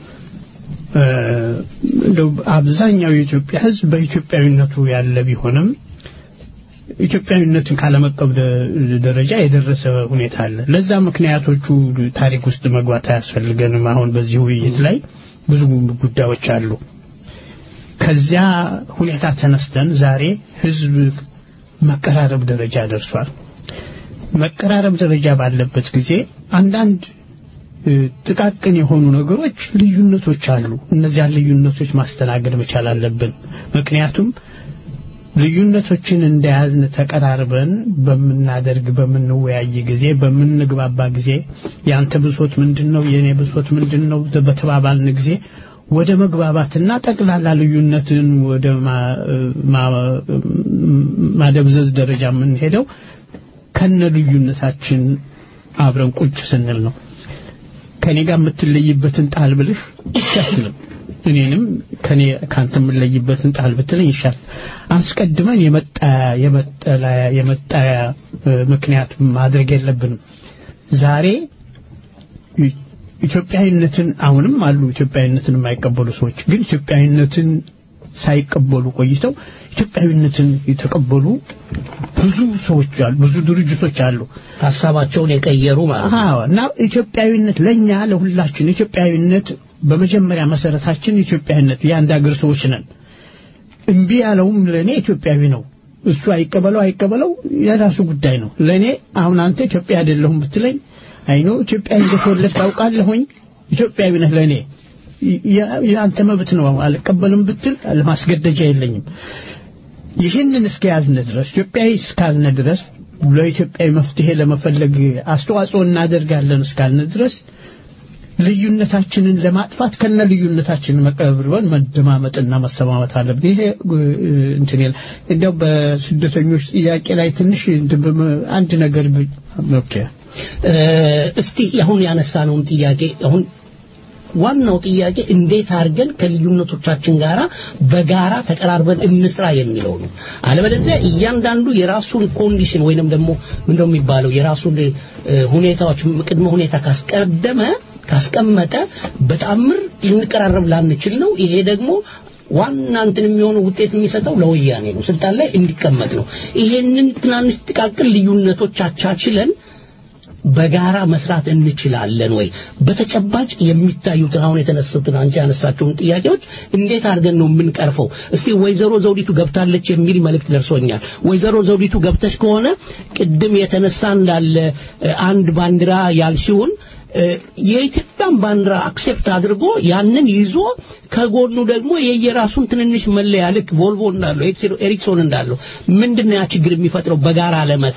እንደው አብዛኛው የኢትዮጵያ ህዝብ በኢትዮጵያዊነቱ ያለ ቢሆንም ኢትዮጵያዊነትን ካለመቀበል ደረጃ የደረሰ ሁኔታ አለ ለዛ ምክንያቶቹ ታሪክ ውስጥ መግባት አያስፈልገንም አሁን በዚህ ውይይት ላይ ብዙ ጉዳዮች አሉ ከዚያ ሁኔታ ተነስተን ዛሬ ህዝብ መቀራረብ ደረጃ ደርሷል መቀራረብ ደረጃ ባለበት ጊዜ አንዳንድ ጥቃቅን የሆኑ ነገሮች ልዩነቶች አሉ እነዚያ ልዩነቶች ማስተናገድ መቻል አለብን ምክንያቱም ልዩነቶችን እንደያዝን ተቀራርበን በመናደርግ በመንወያይ ጊዜ በመንግባባ ጊዜ ያንተ ብሶት ምንድነው የኔ ብሶት ምንድነው በተባባልን ጊዜ ወደ መግባባትና ጠቅላላ ልዩነትን ወደ ማደብዘዝ ደረጃ ምን ሄደው ከነ ልዩነታችን አብረን ቁጭ ስንል ነው ከኔ ጋር የምትለይበትን ጣል ብልህ ይሻትልም እኔንም ከኔ ካንተ የምትለይበትን ጣል ብትለኝ ይሻት አስቀድመን የመጣ የመጣ የመጣ ምክንያት ማድረግ የለብንም ዛሬ ኢትዮጵያዊነትን አሁንም አሉ ኢትዮጵያዊነትን የማይቀበሉ ሰዎች ግን ኢትዮጵያዊነትን ሳይቀበሉ ቆይተው ኢትዮጵያዊነትን የተቀበሉ ብዙ ሰዎች አሉ ብዙ ድርጅቶች አሉ
ሐሳባቸውን የቀየሩ ማለት
አዎ እና ኢትዮጵያዊነት ለኛ ለሁላችን ኢትዮጵያዊነት በመጀመሪያ መሰረታችን ኢትዮጵያዊነት የአንድ ሀገር ሰዎች ነን እንቢ ያለውም ለኔ ኢትዮጵያዊ ነው እሱ አይቀበለው አይቀበለው የራሱ ጉዳይ ነው ለኔ አሁን አንተ ኢትዮጵያ አይደለሁም ብትለኝ አይኖ ኢትዮጵያ እንደተወለድክ ታውቃለሁኝ ኢትዮጵያዊ ነህ ለኔ ያንተ መብት ነው አልቀበልም ብትል ለማስገደጃ የለኝም ይህንን እስከያዝነ ድረስ ኢትዮጵያዊ እስካልነ ድረስ ለኢትዮጵያዊ መፍትሄ ለመፈለግ አስተዋጽኦ እናደርጋለን እስካልነ ድረስ ልዩነታችንን ለማጥፋት ከነ ልዩነታችንን መቀበርን መደማመጥና መሰማማት አለብን ይሄ እንትን ይላል እንደው በስደተኞች ጥያቄ ላይ ትንሽ አንድ ነገር ኦኬ
እስቲ አሁን ያነሳነውን ጥያቄ አሁን ዋናው ጥያቄ እንዴት አድርገን ከልዩነቶቻችን ጋራ በጋራ ተቀራርበን እንስራ የሚለው ነው አለበለዚያ እያንዳንዱ የራሱን ኮንዲሽን ወይንም ደግሞ ምንድነው የሚባለው የራሱን ሁኔታዎች ቅድመ ሁኔታ ካስቀደመ ካስቀመጠ በጣምር ልንቀራረብ ላንችል ነው ይሄ ደግሞ ዋና እንትን የሚሆነው ውጤት የሚሰጠው ለወያኔ ነው ስልጣን ላይ እንዲቀመጥ ነው ይሄንን ትናንሽ ጥቃቅን ልዩነቶቻችንን በጋራ መስራት እንችላለን ወይ በተጨባጭ የሚታዩት አሁን የተነሱትን አንቺ ያነሳችሁን ጥያቄዎች እንዴት አድርገን ነው የምንቀርፈው እስቲ ወይዘሮ ዘውዲቱ ገብታለች የሚል መልእክት ደርሶኛል ወይዘሮ ዘውዲቱ ገብተሽ ከሆነ ቅድም የተነሳ እንዳለ አንድ ባንዲራ ያልሽውን የኢትዮጵያን ባንዲራ አክሴፕት አድርጎ ያንን ይዞ ከጎኑ ደግሞ የየራሱን ትንንሽ መለያ ልክ ቮልቮ እንዳለው ኤሪክሶን እንዳለው ምንድነው ያ ችግር የሚፈጥረው በጋራ ለመስ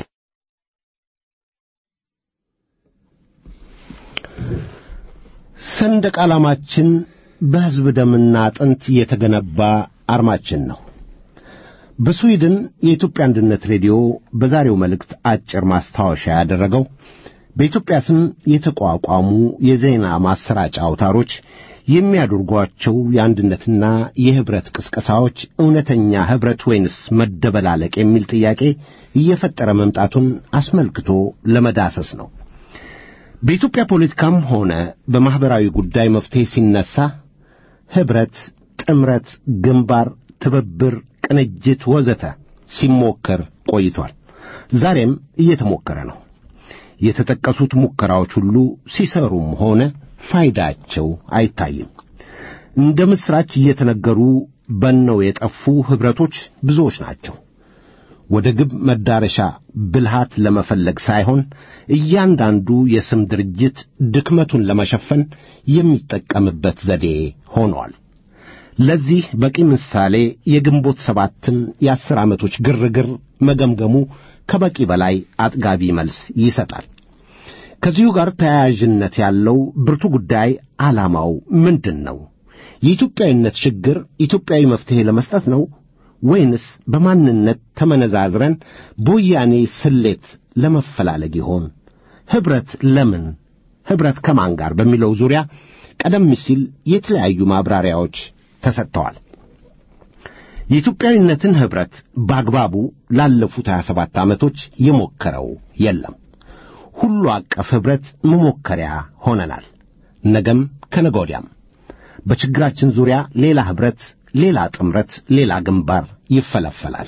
ሰንደቅ ዓላማችን በሕዝብ ደምና አጥንት የተገነባ አርማችን ነው። በስዊድን የኢትዮጵያ አንድነት ሬዲዮ በዛሬው መልእክት አጭር ማስታወሻ ያደረገው በኢትዮጵያ ስም የተቋቋሙ የዜና ማሰራጫ አውታሮች የሚያደርጓቸው የአንድነትና የህብረት ቅስቀሳዎች እውነተኛ ህብረት ወይንስ መደበላለቅ የሚል ጥያቄ እየፈጠረ መምጣቱን አስመልክቶ ለመዳሰስ ነው። በኢትዮጵያ ፖለቲካም ሆነ በማህበራዊ ጉዳይ መፍትሄ ሲነሳ ህብረት፣ ጥምረት፣ ግንባር፣ ትብብር፣ ቅንጅት ወዘተ ሲሞከር ቆይቷል። ዛሬም እየተሞከረ ነው። የተጠቀሱት ሙከራዎች ሁሉ ሲሰሩም ሆነ ፋይዳቸው አይታይም። እንደ ምስራች እየተነገሩ በነው የጠፉ ህብረቶች ብዙዎች ናቸው። ወደ ግብ መዳረሻ ብልሃት ለመፈለግ ሳይሆን እያንዳንዱ የስም ድርጅት ድክመቱን ለመሸፈን የሚጠቀምበት ዘዴ ሆኗል። ለዚህ በቂ ምሳሌ የግንቦት ሰባትን የአስር ዓመቶች ግርግር መገምገሙ ከበቂ በላይ አጥጋቢ መልስ ይሰጣል። ከዚሁ ጋር ተያያዥነት ያለው ብርቱ ጉዳይ ዓላማው ምንድን ነው? የኢትዮጵያዊነት ችግር ኢትዮጵያዊ መፍትሄ ለመስጠት ነው ወይንስ በማንነት ተመነዛዝረን በወያኔ ስሌት ለመፈላለግ ይሆን? ህብረት ለምን? ህብረት ከማን ጋር? በሚለው ዙሪያ ቀደም ሲል የተለያዩ ማብራሪያዎች ተሰጥተዋል። የኢትዮጵያዊነትን ህብረት በአግባቡ ላለፉት ሀያ ሰባት ዓመቶች የሞከረው የለም። ሁሉ አቀፍ ህብረት መሞከሪያ ሆነናል። ነገም ከነገ ወዲያም በችግራችን ዙሪያ ሌላ ህብረት፣ ሌላ ጥምረት፣ ሌላ ግንባር ይፈለፈላል።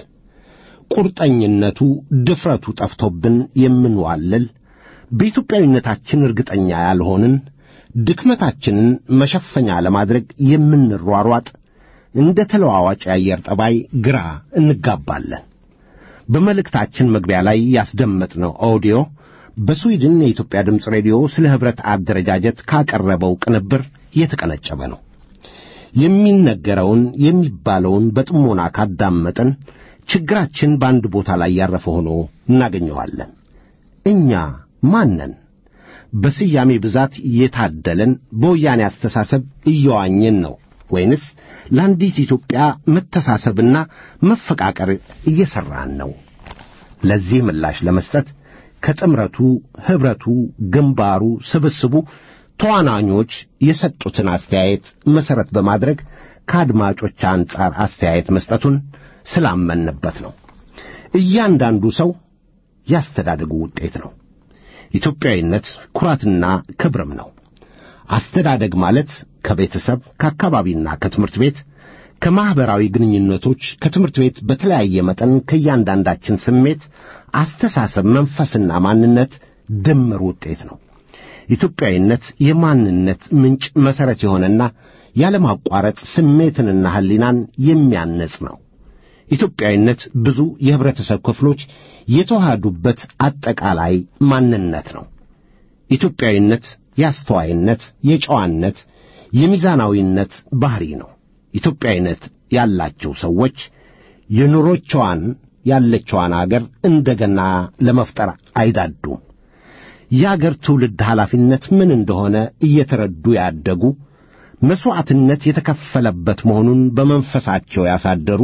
ቁርጠኝነቱ ድፍረቱ ጠፍቶብን የምንዋልል፣ በኢትዮጵያዊነታችን እርግጠኛ ያልሆንን፣ ድክመታችንን መሸፈኛ ለማድረግ የምንሯሯጥ፣ እንደ ተለዋዋጭ የአየር ጠባይ ግራ እንጋባለን። በመልእክታችን መግቢያ ላይ ያስደመጥነው ኦዲዮ በስዊድን የኢትዮጵያ ድምፅ ሬዲዮ ስለ ህብረት አደረጃጀት ካቀረበው ቅንብር የተቀነጨበ ነው። የሚነገረውን የሚባለውን በጥሞና ካዳመጥን ችግራችን በአንድ ቦታ ላይ ያረፈ ሆኖ እናገኘዋለን። እኛ ማነን? በስያሜ ብዛት የታደለን በወያኔ አስተሳሰብ እየዋኘን ነው ወይንስ ለአንዲት ኢትዮጵያ መተሳሰብና መፈቃቀር እየሠራን ነው? ለዚህ ምላሽ ለመስጠት ከጥምረቱ፣ ህብረቱ፣ ግንባሩ፣ ስብስቡ ተዋናኞች የሰጡትን አስተያየት መሠረት በማድረግ ከአድማጮች አንጻር አስተያየት መስጠቱን ስላመንበት ነው። እያንዳንዱ ሰው ያስተዳደጉ ውጤት ነው። ኢትዮጵያዊነት ኩራትና ክብርም ነው። አስተዳደግ ማለት ከቤተሰብ፣ ከአካባቢና ከትምህርት ቤት፣ ከማኅበራዊ ግንኙነቶች፣ ከትምህርት ቤት በተለያየ መጠን ከእያንዳንዳችን ስሜት፣ አስተሳሰብ፣ መንፈስና ማንነት ድምር ውጤት ነው። ኢትዮጵያዊነት የማንነት ምንጭ መሠረት የሆነና ያለማቋረጥ ስሜትንና ሕሊናን የሚያነጽ ነው። ኢትዮጵያዊነት ብዙ የህብረተሰብ ክፍሎች የተዋሃዱበት አጠቃላይ ማንነት ነው። ኢትዮጵያዊነት የአስተዋይነት፣ የጨዋነት፣ የሚዛናዊነት ባህሪ ነው። ኢትዮጵያዊነት ያላቸው ሰዎች የኑሮቿን ያለችዋን አገር እንደገና ለመፍጠር አይዳዱም። የአገር ትውልድ ኃላፊነት ምን እንደሆነ እየተረዱ ያደጉ፣ መሥዋዕትነት የተከፈለበት መሆኑን በመንፈሳቸው ያሳደሩ፣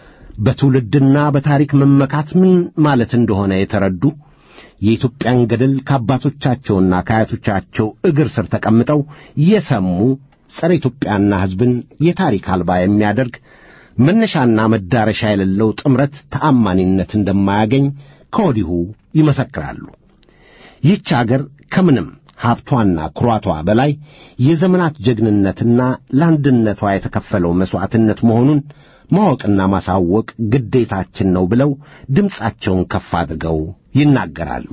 በትውልድና በታሪክ መመካት ምን ማለት እንደሆነ የተረዱ፣ የኢትዮጵያን ገድል ከአባቶቻቸውና ከአያቶቻቸው እግር ስር ተቀምጠው የሰሙ፣ ጸረ ኢትዮጵያና ሕዝብን የታሪክ አልባ የሚያደርግ መነሻና መዳረሻ የሌለው ጥምረት ተአማኒነት እንደማያገኝ ከወዲሁ ይመሰክራሉ። ይህች አገር ከምንም ሀብቷና ኩራቷ በላይ የዘመናት ጀግንነትና ለአንድነቷ የተከፈለው መሥዋዕትነት መሆኑን ማወቅና ማሳወቅ ግዴታችን ነው ብለው ድምፃቸውን ከፍ አድርገው ይናገራሉ።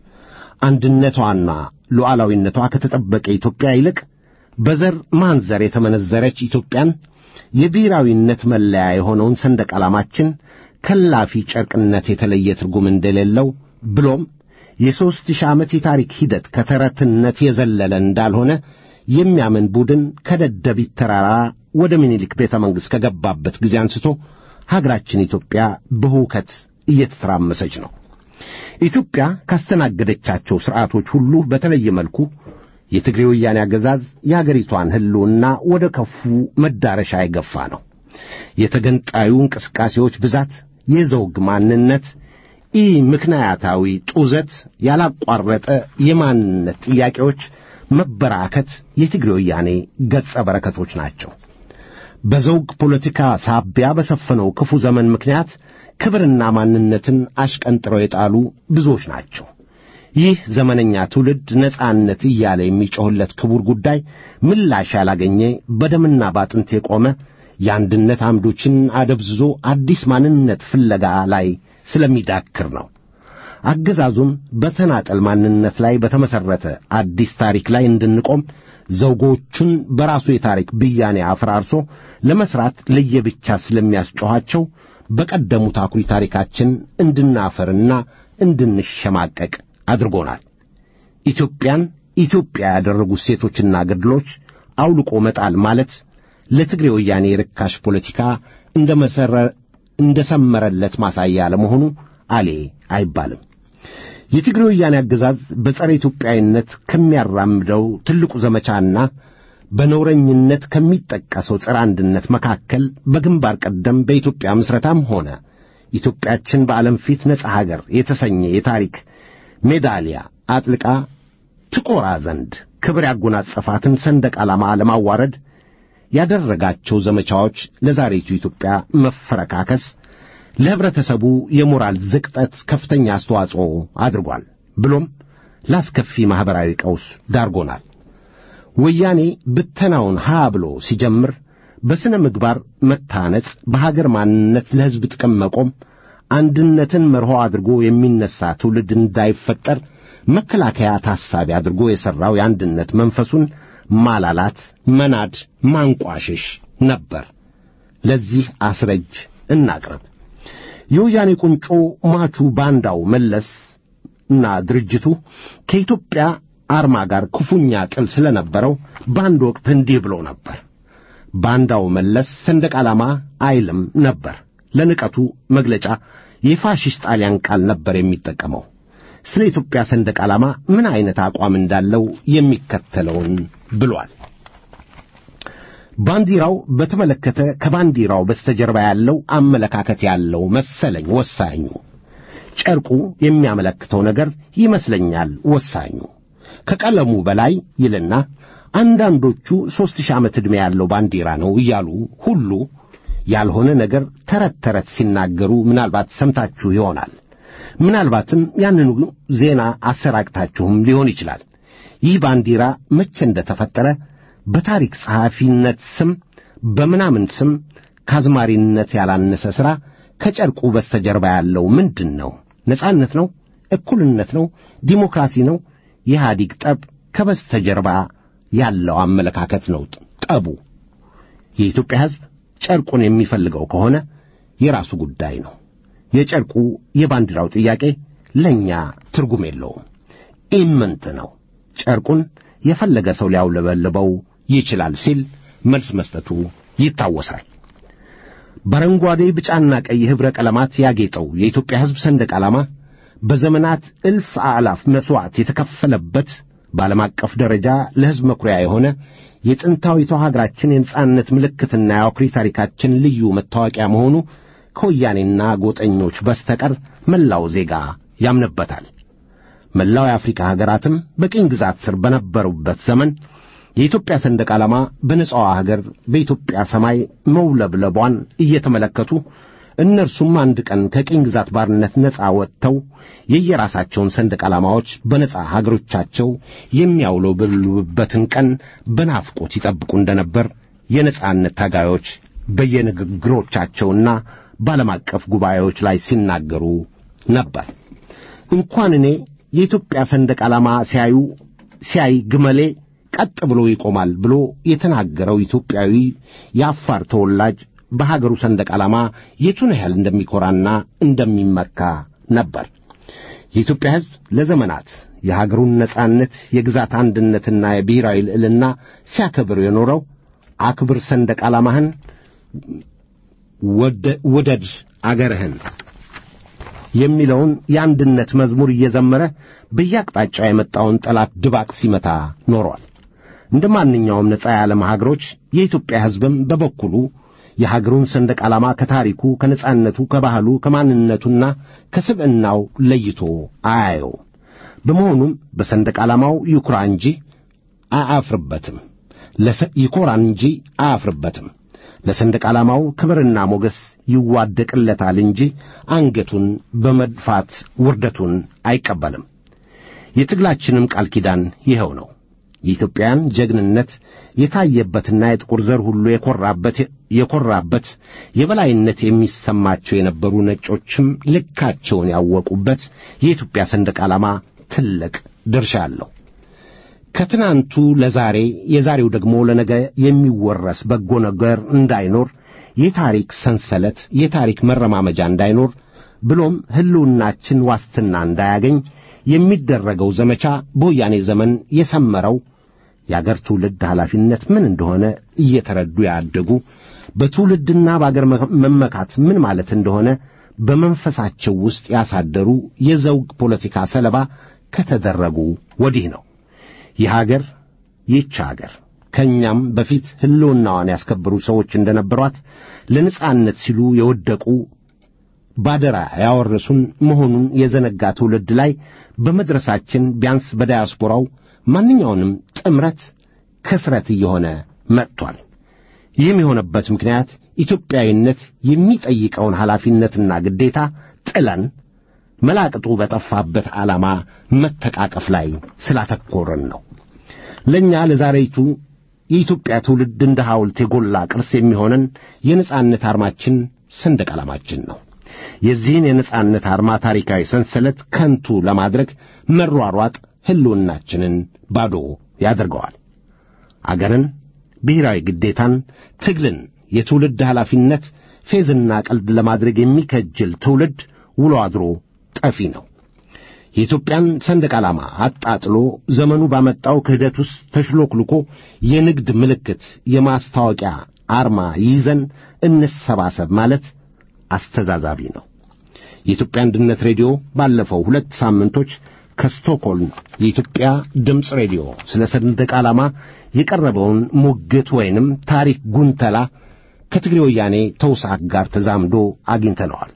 አንድነቷና ሉዓላዊነቷ ከተጠበቀ ኢትዮጵያ ይልቅ በዘር ማንዘር የተመነዘረች ኢትዮጵያን፣ የብሔራዊነት መለያ የሆነውን ሰንደቅ ዓላማችን ከላፊ ጨርቅነት የተለየ ትርጉም እንደሌለው ብሎም የሦስት ሺህ ዓመት የታሪክ ሂደት ከተረትነት የዘለለ እንዳልሆነ የሚያምን ቡድን ከደደቢት ተራራ ወደ ምኒልክ ቤተ መንግሥት ከገባበት ጊዜ አንስቶ ሀገራችን ኢትዮጵያ በሁከት እየተተራመሰች ነው። ኢትዮጵያ ካስተናገደቻቸው ሥርዓቶች ሁሉ በተለየ መልኩ የትግሬ ወያኔ አገዛዝ የአገሪቷን ሕልውና ወደ ከፉ መዳረሻ የገፋ ነው። የተገንጣዩ እንቅስቃሴዎች ብዛት፣ የዘውግ ማንነት፣ ኢ ምክንያታዊ ጡዘት፣ ያላቋረጠ የማንነት ጥያቄዎች መበራከት የትግሬ ወያኔ ገጸ በረከቶች ናቸው። በዘውግ ፖለቲካ ሳቢያ በሰፈነው ክፉ ዘመን ምክንያት ክብርና ማንነትን አሽቀንጥረው የጣሉ ብዙዎች ናቸው። ይህ ዘመነኛ ትውልድ ነጻነት እያለ የሚጮህለት ክቡር ጉዳይ ምላሽ ያላገኘ፣ በደምና ባጥንት የቆመ የአንድነት አምዶችን አደብዝዞ አዲስ ማንነት ፍለጋ ላይ ስለሚዳክር ነው። አገዛዙም በተናጠል ማንነት ላይ በተመሠረተ አዲስ ታሪክ ላይ እንድንቆም ዘውጎቹን በራሱ የታሪክ ብያኔ አፈራርሶ ለመሥራት ለየብቻ ስለሚያስጮኻቸው በቀደሙት አኩሪ ታሪካችን እንድናፈርና እንድንሸማቀቅ አድርጎናል። ኢትዮጵያን ኢትዮጵያ ያደረጉ ሴቶችና ገድሎች አውልቆ መጣል ማለት ለትግሬ ወያኔ ርካሽ ፖለቲካ እንደመሰረ እንደሰመረለት ማሳያ ለመሆኑ አሌ አይባልም። የትግሬ ወያኔ አገዛዝ በጸረ ኢትዮጵያዊነት ከሚያራምደው ትልቁ ዘመቻና በነውረኝነት ከሚጠቀሰው ጸረ አንድነት መካከል በግንባር ቀደም በኢትዮጵያ ምስረታም ሆነ ኢትዮጵያችን በዓለም ፊት ነጻ ሀገር የተሰኘ የታሪክ ሜዳሊያ አጥልቃ ትቆራ ዘንድ ክብር ያጎናጸፋትን ሰንደቅ ዓላማ ለማዋረድ ያደረጋቸው ዘመቻዎች ለዛሬቱ ኢትዮጵያ መፈረካከስ ለህብረተሰቡ የሞራል ዝቅጠት ከፍተኛ አስተዋጽኦ አድርጓል። ብሎም ላስከፊ ማህበራዊ ቀውስ ዳርጎናል። ወያኔ ብተናውን ሀ ብሎ ሲጀምር በስነ ምግባር መታነጽ፣ በሀገር ማንነት ለህዝብ ጥቅም መቆም፣ አንድነትን መርሆ አድርጎ የሚነሳ ትውልድ እንዳይፈጠር መከላከያ ታሳቢ አድርጎ የሠራው የአንድነት መንፈሱን ማላላት፣ መናድ፣ ማንቋሸሽ ነበር። ለዚህ አስረጅ እናቅርብ። የወያኔ ቁንጮ ማቹ ባንዳው መለስ እና ድርጅቱ ከኢትዮጵያ አርማ ጋር ክፉኛ ጥል ስለነበረው በአንድ ወቅት እንዲህ ብሎ ነበር። ባንዳው መለስ ሰንደቅ ዓላማ አይልም ነበር። ለንቀቱ መግለጫ የፋሽስት ጣሊያን ቃል ነበር የሚጠቀመው። ስለ ኢትዮጵያ ሰንደቅ ዓላማ ምን አይነት አቋም እንዳለው የሚከተለውን ብሏል። ባንዲራው በተመለከተ ከባንዲራው በስተጀርባ ያለው አመለካከት ያለው መሰለኝ ወሳኙ። ጨርቁ የሚያመለክተው ነገር ይመስለኛል ወሳኙ። ከቀለሙ በላይ ይልና አንዳንዶቹ ሦስት ሺህ ዓመት ዕድሜ ያለው ባንዲራ ነው እያሉ ሁሉ ያልሆነ ነገር ተረት ተረት ሲናገሩ ምናልባት ሰምታችሁ ይሆናል። ምናልባትም ያንኑ ዜና አሰራጭታችሁም ሊሆን ይችላል። ይህ ባንዲራ መቼ እንደተፈጠረ በታሪክ ጸሐፊነት ስም በምናምን ስም ካዝማሪነት ያላነሰ ሥራ ከጨርቁ በስተጀርባ ያለው ምንድን ነው? ነጻነት ነው? እኩልነት ነው? ዲሞክራሲ ነው? የኢህአዲግ ጠብ ከበስተጀርባ ያለው አመለካከት ነው ጠቡ። የኢትዮጵያ ሕዝብ ጨርቁን የሚፈልገው ከሆነ የራሱ ጉዳይ ነው። የጨርቁ የባንዲራው ጥያቄ ለኛ ትርጉም የለውም፣ ኢምንት ነው። ጨርቁን የፈለገ ሰው ሊያውለበልበው ይችላል ሲል መልስ መስጠቱ ይታወሳል። በአረንጓዴ ቢጫና ቀይ ህብረ ቀለማት ያጌጠው የኢትዮጵያ ሕዝብ ሰንደቅ ዓላማ በዘመናት እልፍ አላፍ መስዋዕት የተከፈለበት በዓለም አቀፍ ደረጃ ለሕዝብ መኩሪያ የሆነ የጥንታዊቷ ሀገራችን የነጻነት ምልክትና የአኩሪ ታሪካችን ልዩ መታወቂያ መሆኑ ከወያኔና ጎጠኞች በስተቀር መላው ዜጋ ያምንበታል። መላው የአፍሪካ ሀገራትም በቅኝ ግዛት ስር በነበሩበት ዘመን የኢትዮጵያ ሰንደቅ ዓላማ በነጻዋ ሀገር በኢትዮጵያ ሰማይ መውለብለቧን እየተመለከቱ እነርሱም አንድ ቀን ከቅኝ ግዛት ባርነት ነጻ ወጥተው የየራሳቸውን ሰንደቅ ዓላማዎች በነጻ ሀገሮቻቸው የሚያውለበልቡበትን ቀን በናፍቆት ይጠብቁ እንደነበር የነጻነት ታጋዮች በየንግግሮቻቸውና በዓለም አቀፍ ጉባኤዎች ላይ ሲናገሩ ነበር። እንኳን እኔ የኢትዮጵያ ሰንደቅ ዓላማ ሲያዩ ሲያይ ግመሌ ቀጥ ብሎ ይቆማል ብሎ የተናገረው ኢትዮጵያዊ የአፋር ተወላጅ በሀገሩ ሰንደቅ ዓላማ የቱን ያህል እንደሚኮራና እንደሚመካ ነበር። የኢትዮጵያ ሕዝብ ለዘመናት የሀገሩን ነጻነት፣ የግዛት አንድነትና የብሔራዊ ልዕልና ሲያከብር የኖረው አክብር ሰንደቅ ዓላማህን፣ ውደድ አገርህን የሚለውን የአንድነት መዝሙር እየዘመረ በየአቅጣጫው የመጣውን ጠላት ድባቅ ሲመታ ኖሯል። እንደ ማንኛውም ነጻ የዓለም ሀገሮች የኢትዮጵያ ሕዝብም በበኩሉ የሀገሩን ሰንደቅ ዓላማ ከታሪኩ፣ ከነጻነቱ፣ ከባህሉ፣ ከማንነቱና ከስብዕናው ለይቶ አያየው። በመሆኑም በሰንደቅ ዓላማው ይኩራ እንጂ አያፍርበትም። ይኮራን እንጂ አያፍርበትም። ለሰንደቅ ዓላማው ክብርና ሞገስ ይዋደቅለታል እንጂ አንገቱን በመድፋት ውርደቱን አይቀበልም። የትግላችንም ቃል ኪዳን ይኸው ነው። የኢትዮጵያን ጀግንነት የታየበትና የጥቁር ዘር ሁሉ የኮራበት የኮራበት የበላይነት የሚሰማቸው የነበሩ ነጮችም ልካቸውን ያወቁበት የኢትዮጵያ ሰንደቅ ዓላማ ትልቅ ድርሻ አለው። ከትናንቱ ለዛሬ የዛሬው ደግሞ ለነገ የሚወረስ በጎ ነገር እንዳይኖር፣ የታሪክ ሰንሰለት የታሪክ መረማመጃ እንዳይኖር፣ ብሎም ህልውናችን ዋስትና እንዳያገኝ የሚደረገው ዘመቻ በወያኔ ዘመን የሰመረው የአገር ትውልድ ኃላፊነት ምን እንደሆነ እየተረዱ ያደጉ በትውልድና በአገር መመካት ምን ማለት እንደሆነ በመንፈሳቸው ውስጥ ያሳደሩ የዘውግ ፖለቲካ ሰለባ ከተደረጉ ወዲህ ነው። ይህ ሀገር ይህች ሀገር ከኛም በፊት ህልውናዋን ያስከበሩ ሰዎች እንደነበሯት ለነጻነት ሲሉ የወደቁ ባደራ ያወረሱን መሆኑን የዘነጋ ትውልድ ላይ በመድረሳችን ቢያንስ በዳያስፖራው ማንኛውንም ጥምረት ከስረት እየሆነ መጥቷል። ይህም የሆነበት ምክንያት ኢትዮጵያዊነት የሚጠይቀውን ኃላፊነትና ግዴታ ጥለን መላቅጡ በጠፋበት ዓላማ መተቃቀፍ ላይ ስላተኮረን ነው። ለኛ ለዛሬቱ የኢትዮጵያ ትውልድ እንደ ሐውልት የጎላ ቅርስ የሚሆነን የነጻነት አርማችን ሰንደቅ ዓላማችን ነው። የዚህን የነጻነት አርማ ታሪካዊ ሰንሰለት ከንቱ ለማድረግ መሯሯጥ ህልውናችንን ባዶ ያደርገዋል። አገርን፣ ብሔራዊ ግዴታን፣ ትግልን፣ የትውልድ ኃላፊነት ፌዝና ቀልድ ለማድረግ የሚከጅል ትውልድ ውሎ አድሮ ጠፊ ነው። የኢትዮጵያን ሰንደቅ ዓላማ አጣጥሎ ዘመኑ ባመጣው ክህደት ውስጥ ተሽሎክልኮ የንግድ ምልክት የማስታወቂያ አርማ ይዘን እንሰባሰብ ማለት አስተዛዛቢ ነው። የኢትዮጵያ አንድነት ሬዲዮ ባለፈው ሁለት ሳምንቶች ከስቶክሆልም የኢትዮጵያ ድምፅ ሬዲዮ ስለ ሰንደቅ ዓላማ የቀረበውን ሙግት ወይንም ታሪክ ጉንተላ ከትግሬ ወያኔ ተውሳክ ጋር ተዛምዶ አግኝተነዋል።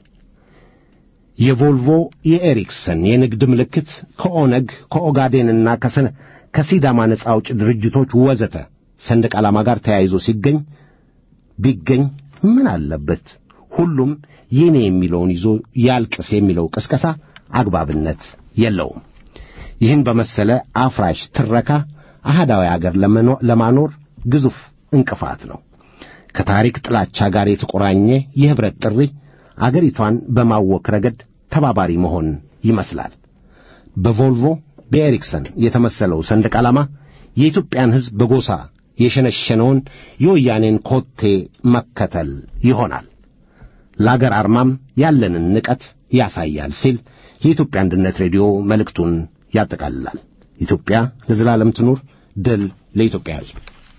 የቮልቮ የኤሪክሰን የንግድ ምልክት ከኦነግ ከኦጋዴንና ከሲዳማ ነጻ አውጪ ድርጅቶች ወዘተ ሰንደቅ ዓላማ ጋር ተያይዞ ሲገኝ ቢገኝ ምን አለበት? ሁሉም የኔ የሚለውን ይዞ ያልቅስ የሚለው ቅስቀሳ አግባብነት የለውም። ይህን በመሰለ አፍራሽ ትረካ አህዳዊ አገር ለማኖር ግዙፍ እንቅፋት ነው። ከታሪክ ጥላቻ ጋር የተቆራኘ የህብረት ጥሪ አገሪቷን በማወክ ረገድ ተባባሪ መሆን ይመስላል። በቮልቮ በኤሪክሰን የተመሰለው ሰንደቅ ዓላማ የኢትዮጵያን ሕዝብ በጎሳ የሸነሸነውን የወያኔን ኮቴ መከተል ይሆናል። ለአገር አርማም ያለንን ንቀት ያሳያል ሲል የኢትዮጵያ አንድነት ሬዲዮ መልእክቱን ያጠቃልላል። ኢትዮጵያ ለዘላለም ትኑር። ድል ለኢትዮጵያ ሕዝብ።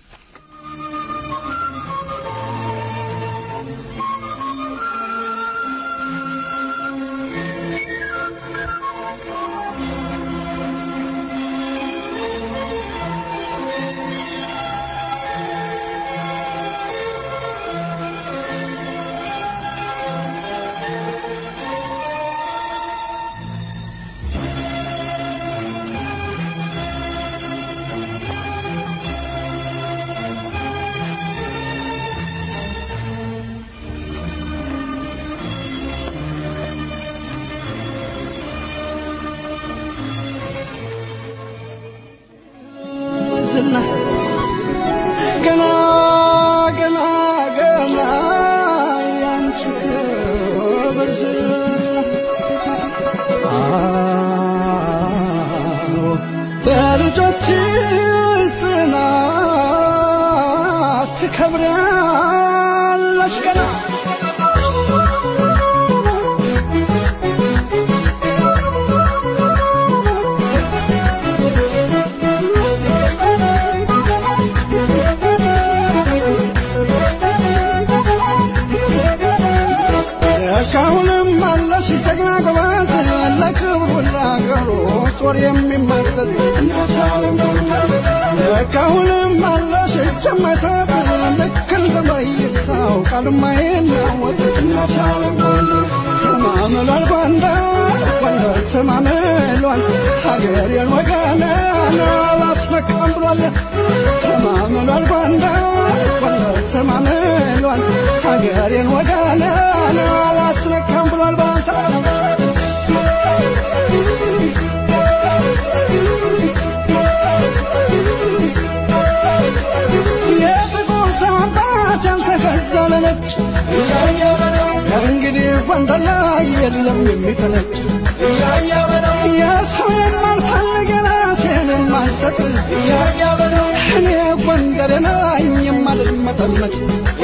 ገና ገና ገና ያንቺ ክብር በልጆችሽ ጽናት ትከብሪያለሽ ገና ጦር የሚመሰል ካሁንም አለሽ ጨመሰት ልክ እንደማይሳው ቃልማይናወጥ ተማምሏል ባንዳ ወንዶች ተማምሏል ሀገሬን ወገኔን አላስመካም ብሏል። ተማምሏል ባንዳ ወንዶች ተማምሏል ሀገሬን ወገኔን አላስመካም ብሏል ባንዳ ዘለች እንግዲህ ወንደላ የለም የሚተነች የሰው የማልፈልግ ራሴን የማልሰጥ እኔ ወንደል ነኝ የማልመጠመጥ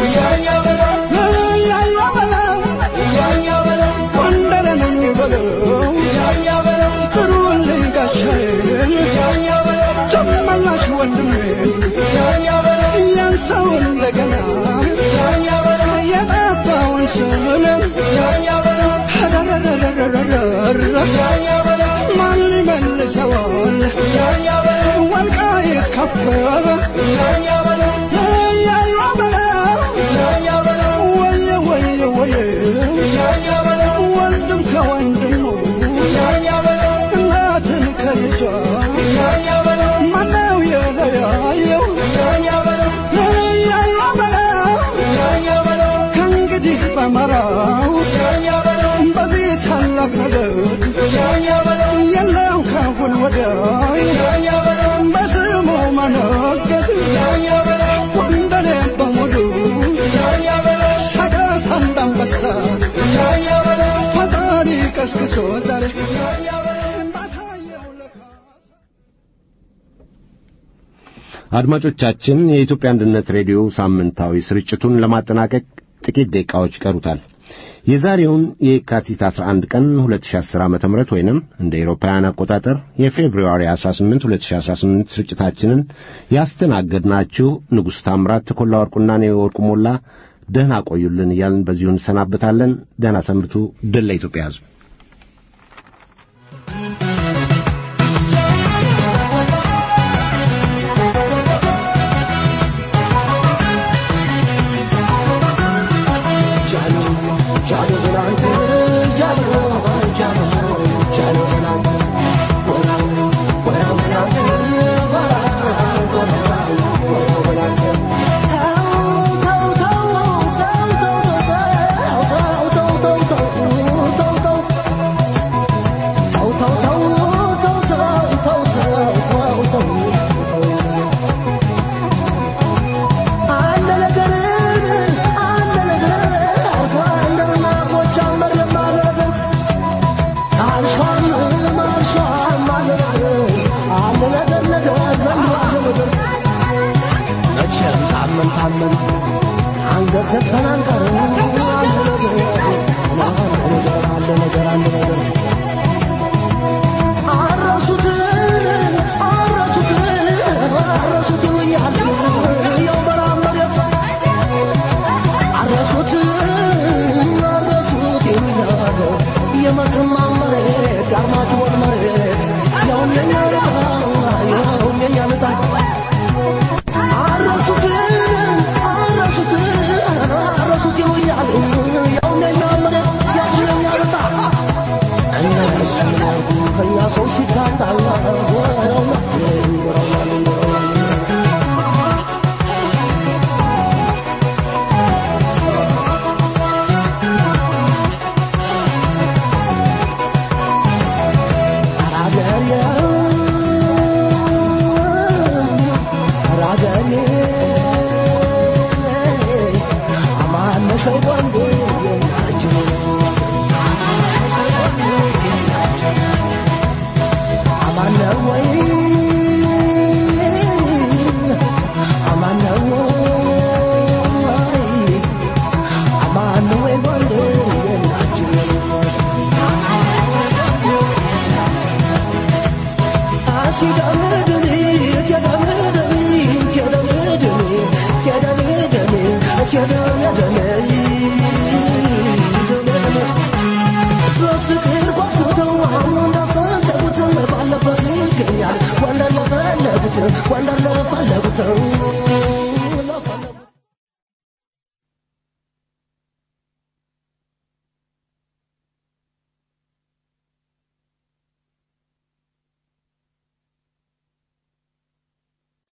ወንደል ነኝ በለው ጥሩልኝ ጋሻዬን ጨመላሽ ወንድሜን ያንሰው እንደገና የጠፋውን ስምንም ማንም
ይመልሰዋል ወልቃይት ከበረ ወንድም ከወንድሙ እናትን ከልጇ ማነው የለያየው ከእንግዲህ በመራው በዚህ ታላቅ ነገር የለው ካሁን ወዲያ በስሙ መነገድ ወንደኔ በሙሉ ሰቀስ አንዳንበሳ ፈጣሪ ቀስቅሶ ዛሬ
አድማጮቻችን የኢትዮጵያ አንድነት ሬዲዮ ሳምንታዊ ስርጭቱን ለማጠናቀቅ ጥቂት ደቂቃዎች ይቀሩታል። የዛሬውን የካቲት አስራ አንድ ቀን ሁለት ሺህ አስር ዓመተ ምህረት ወይንም እንደ አውሮፓውያን አቆጣጠር የፌብሩዋሪ አስራ ስምንት ሁለት ሺህ አስራ ስምንት ስርጭታችንን ያስተናገድናችሁ ንጉሥ ታምራት ተኮላ ወርቁና እኔ ወርቁ ሞላ ደህና ቆዩልን እያልን በዚሁ እንሰናበታለን። ደህና ሰንብቱ። ድል ለኢትዮጵያ ሕዝብ።
Together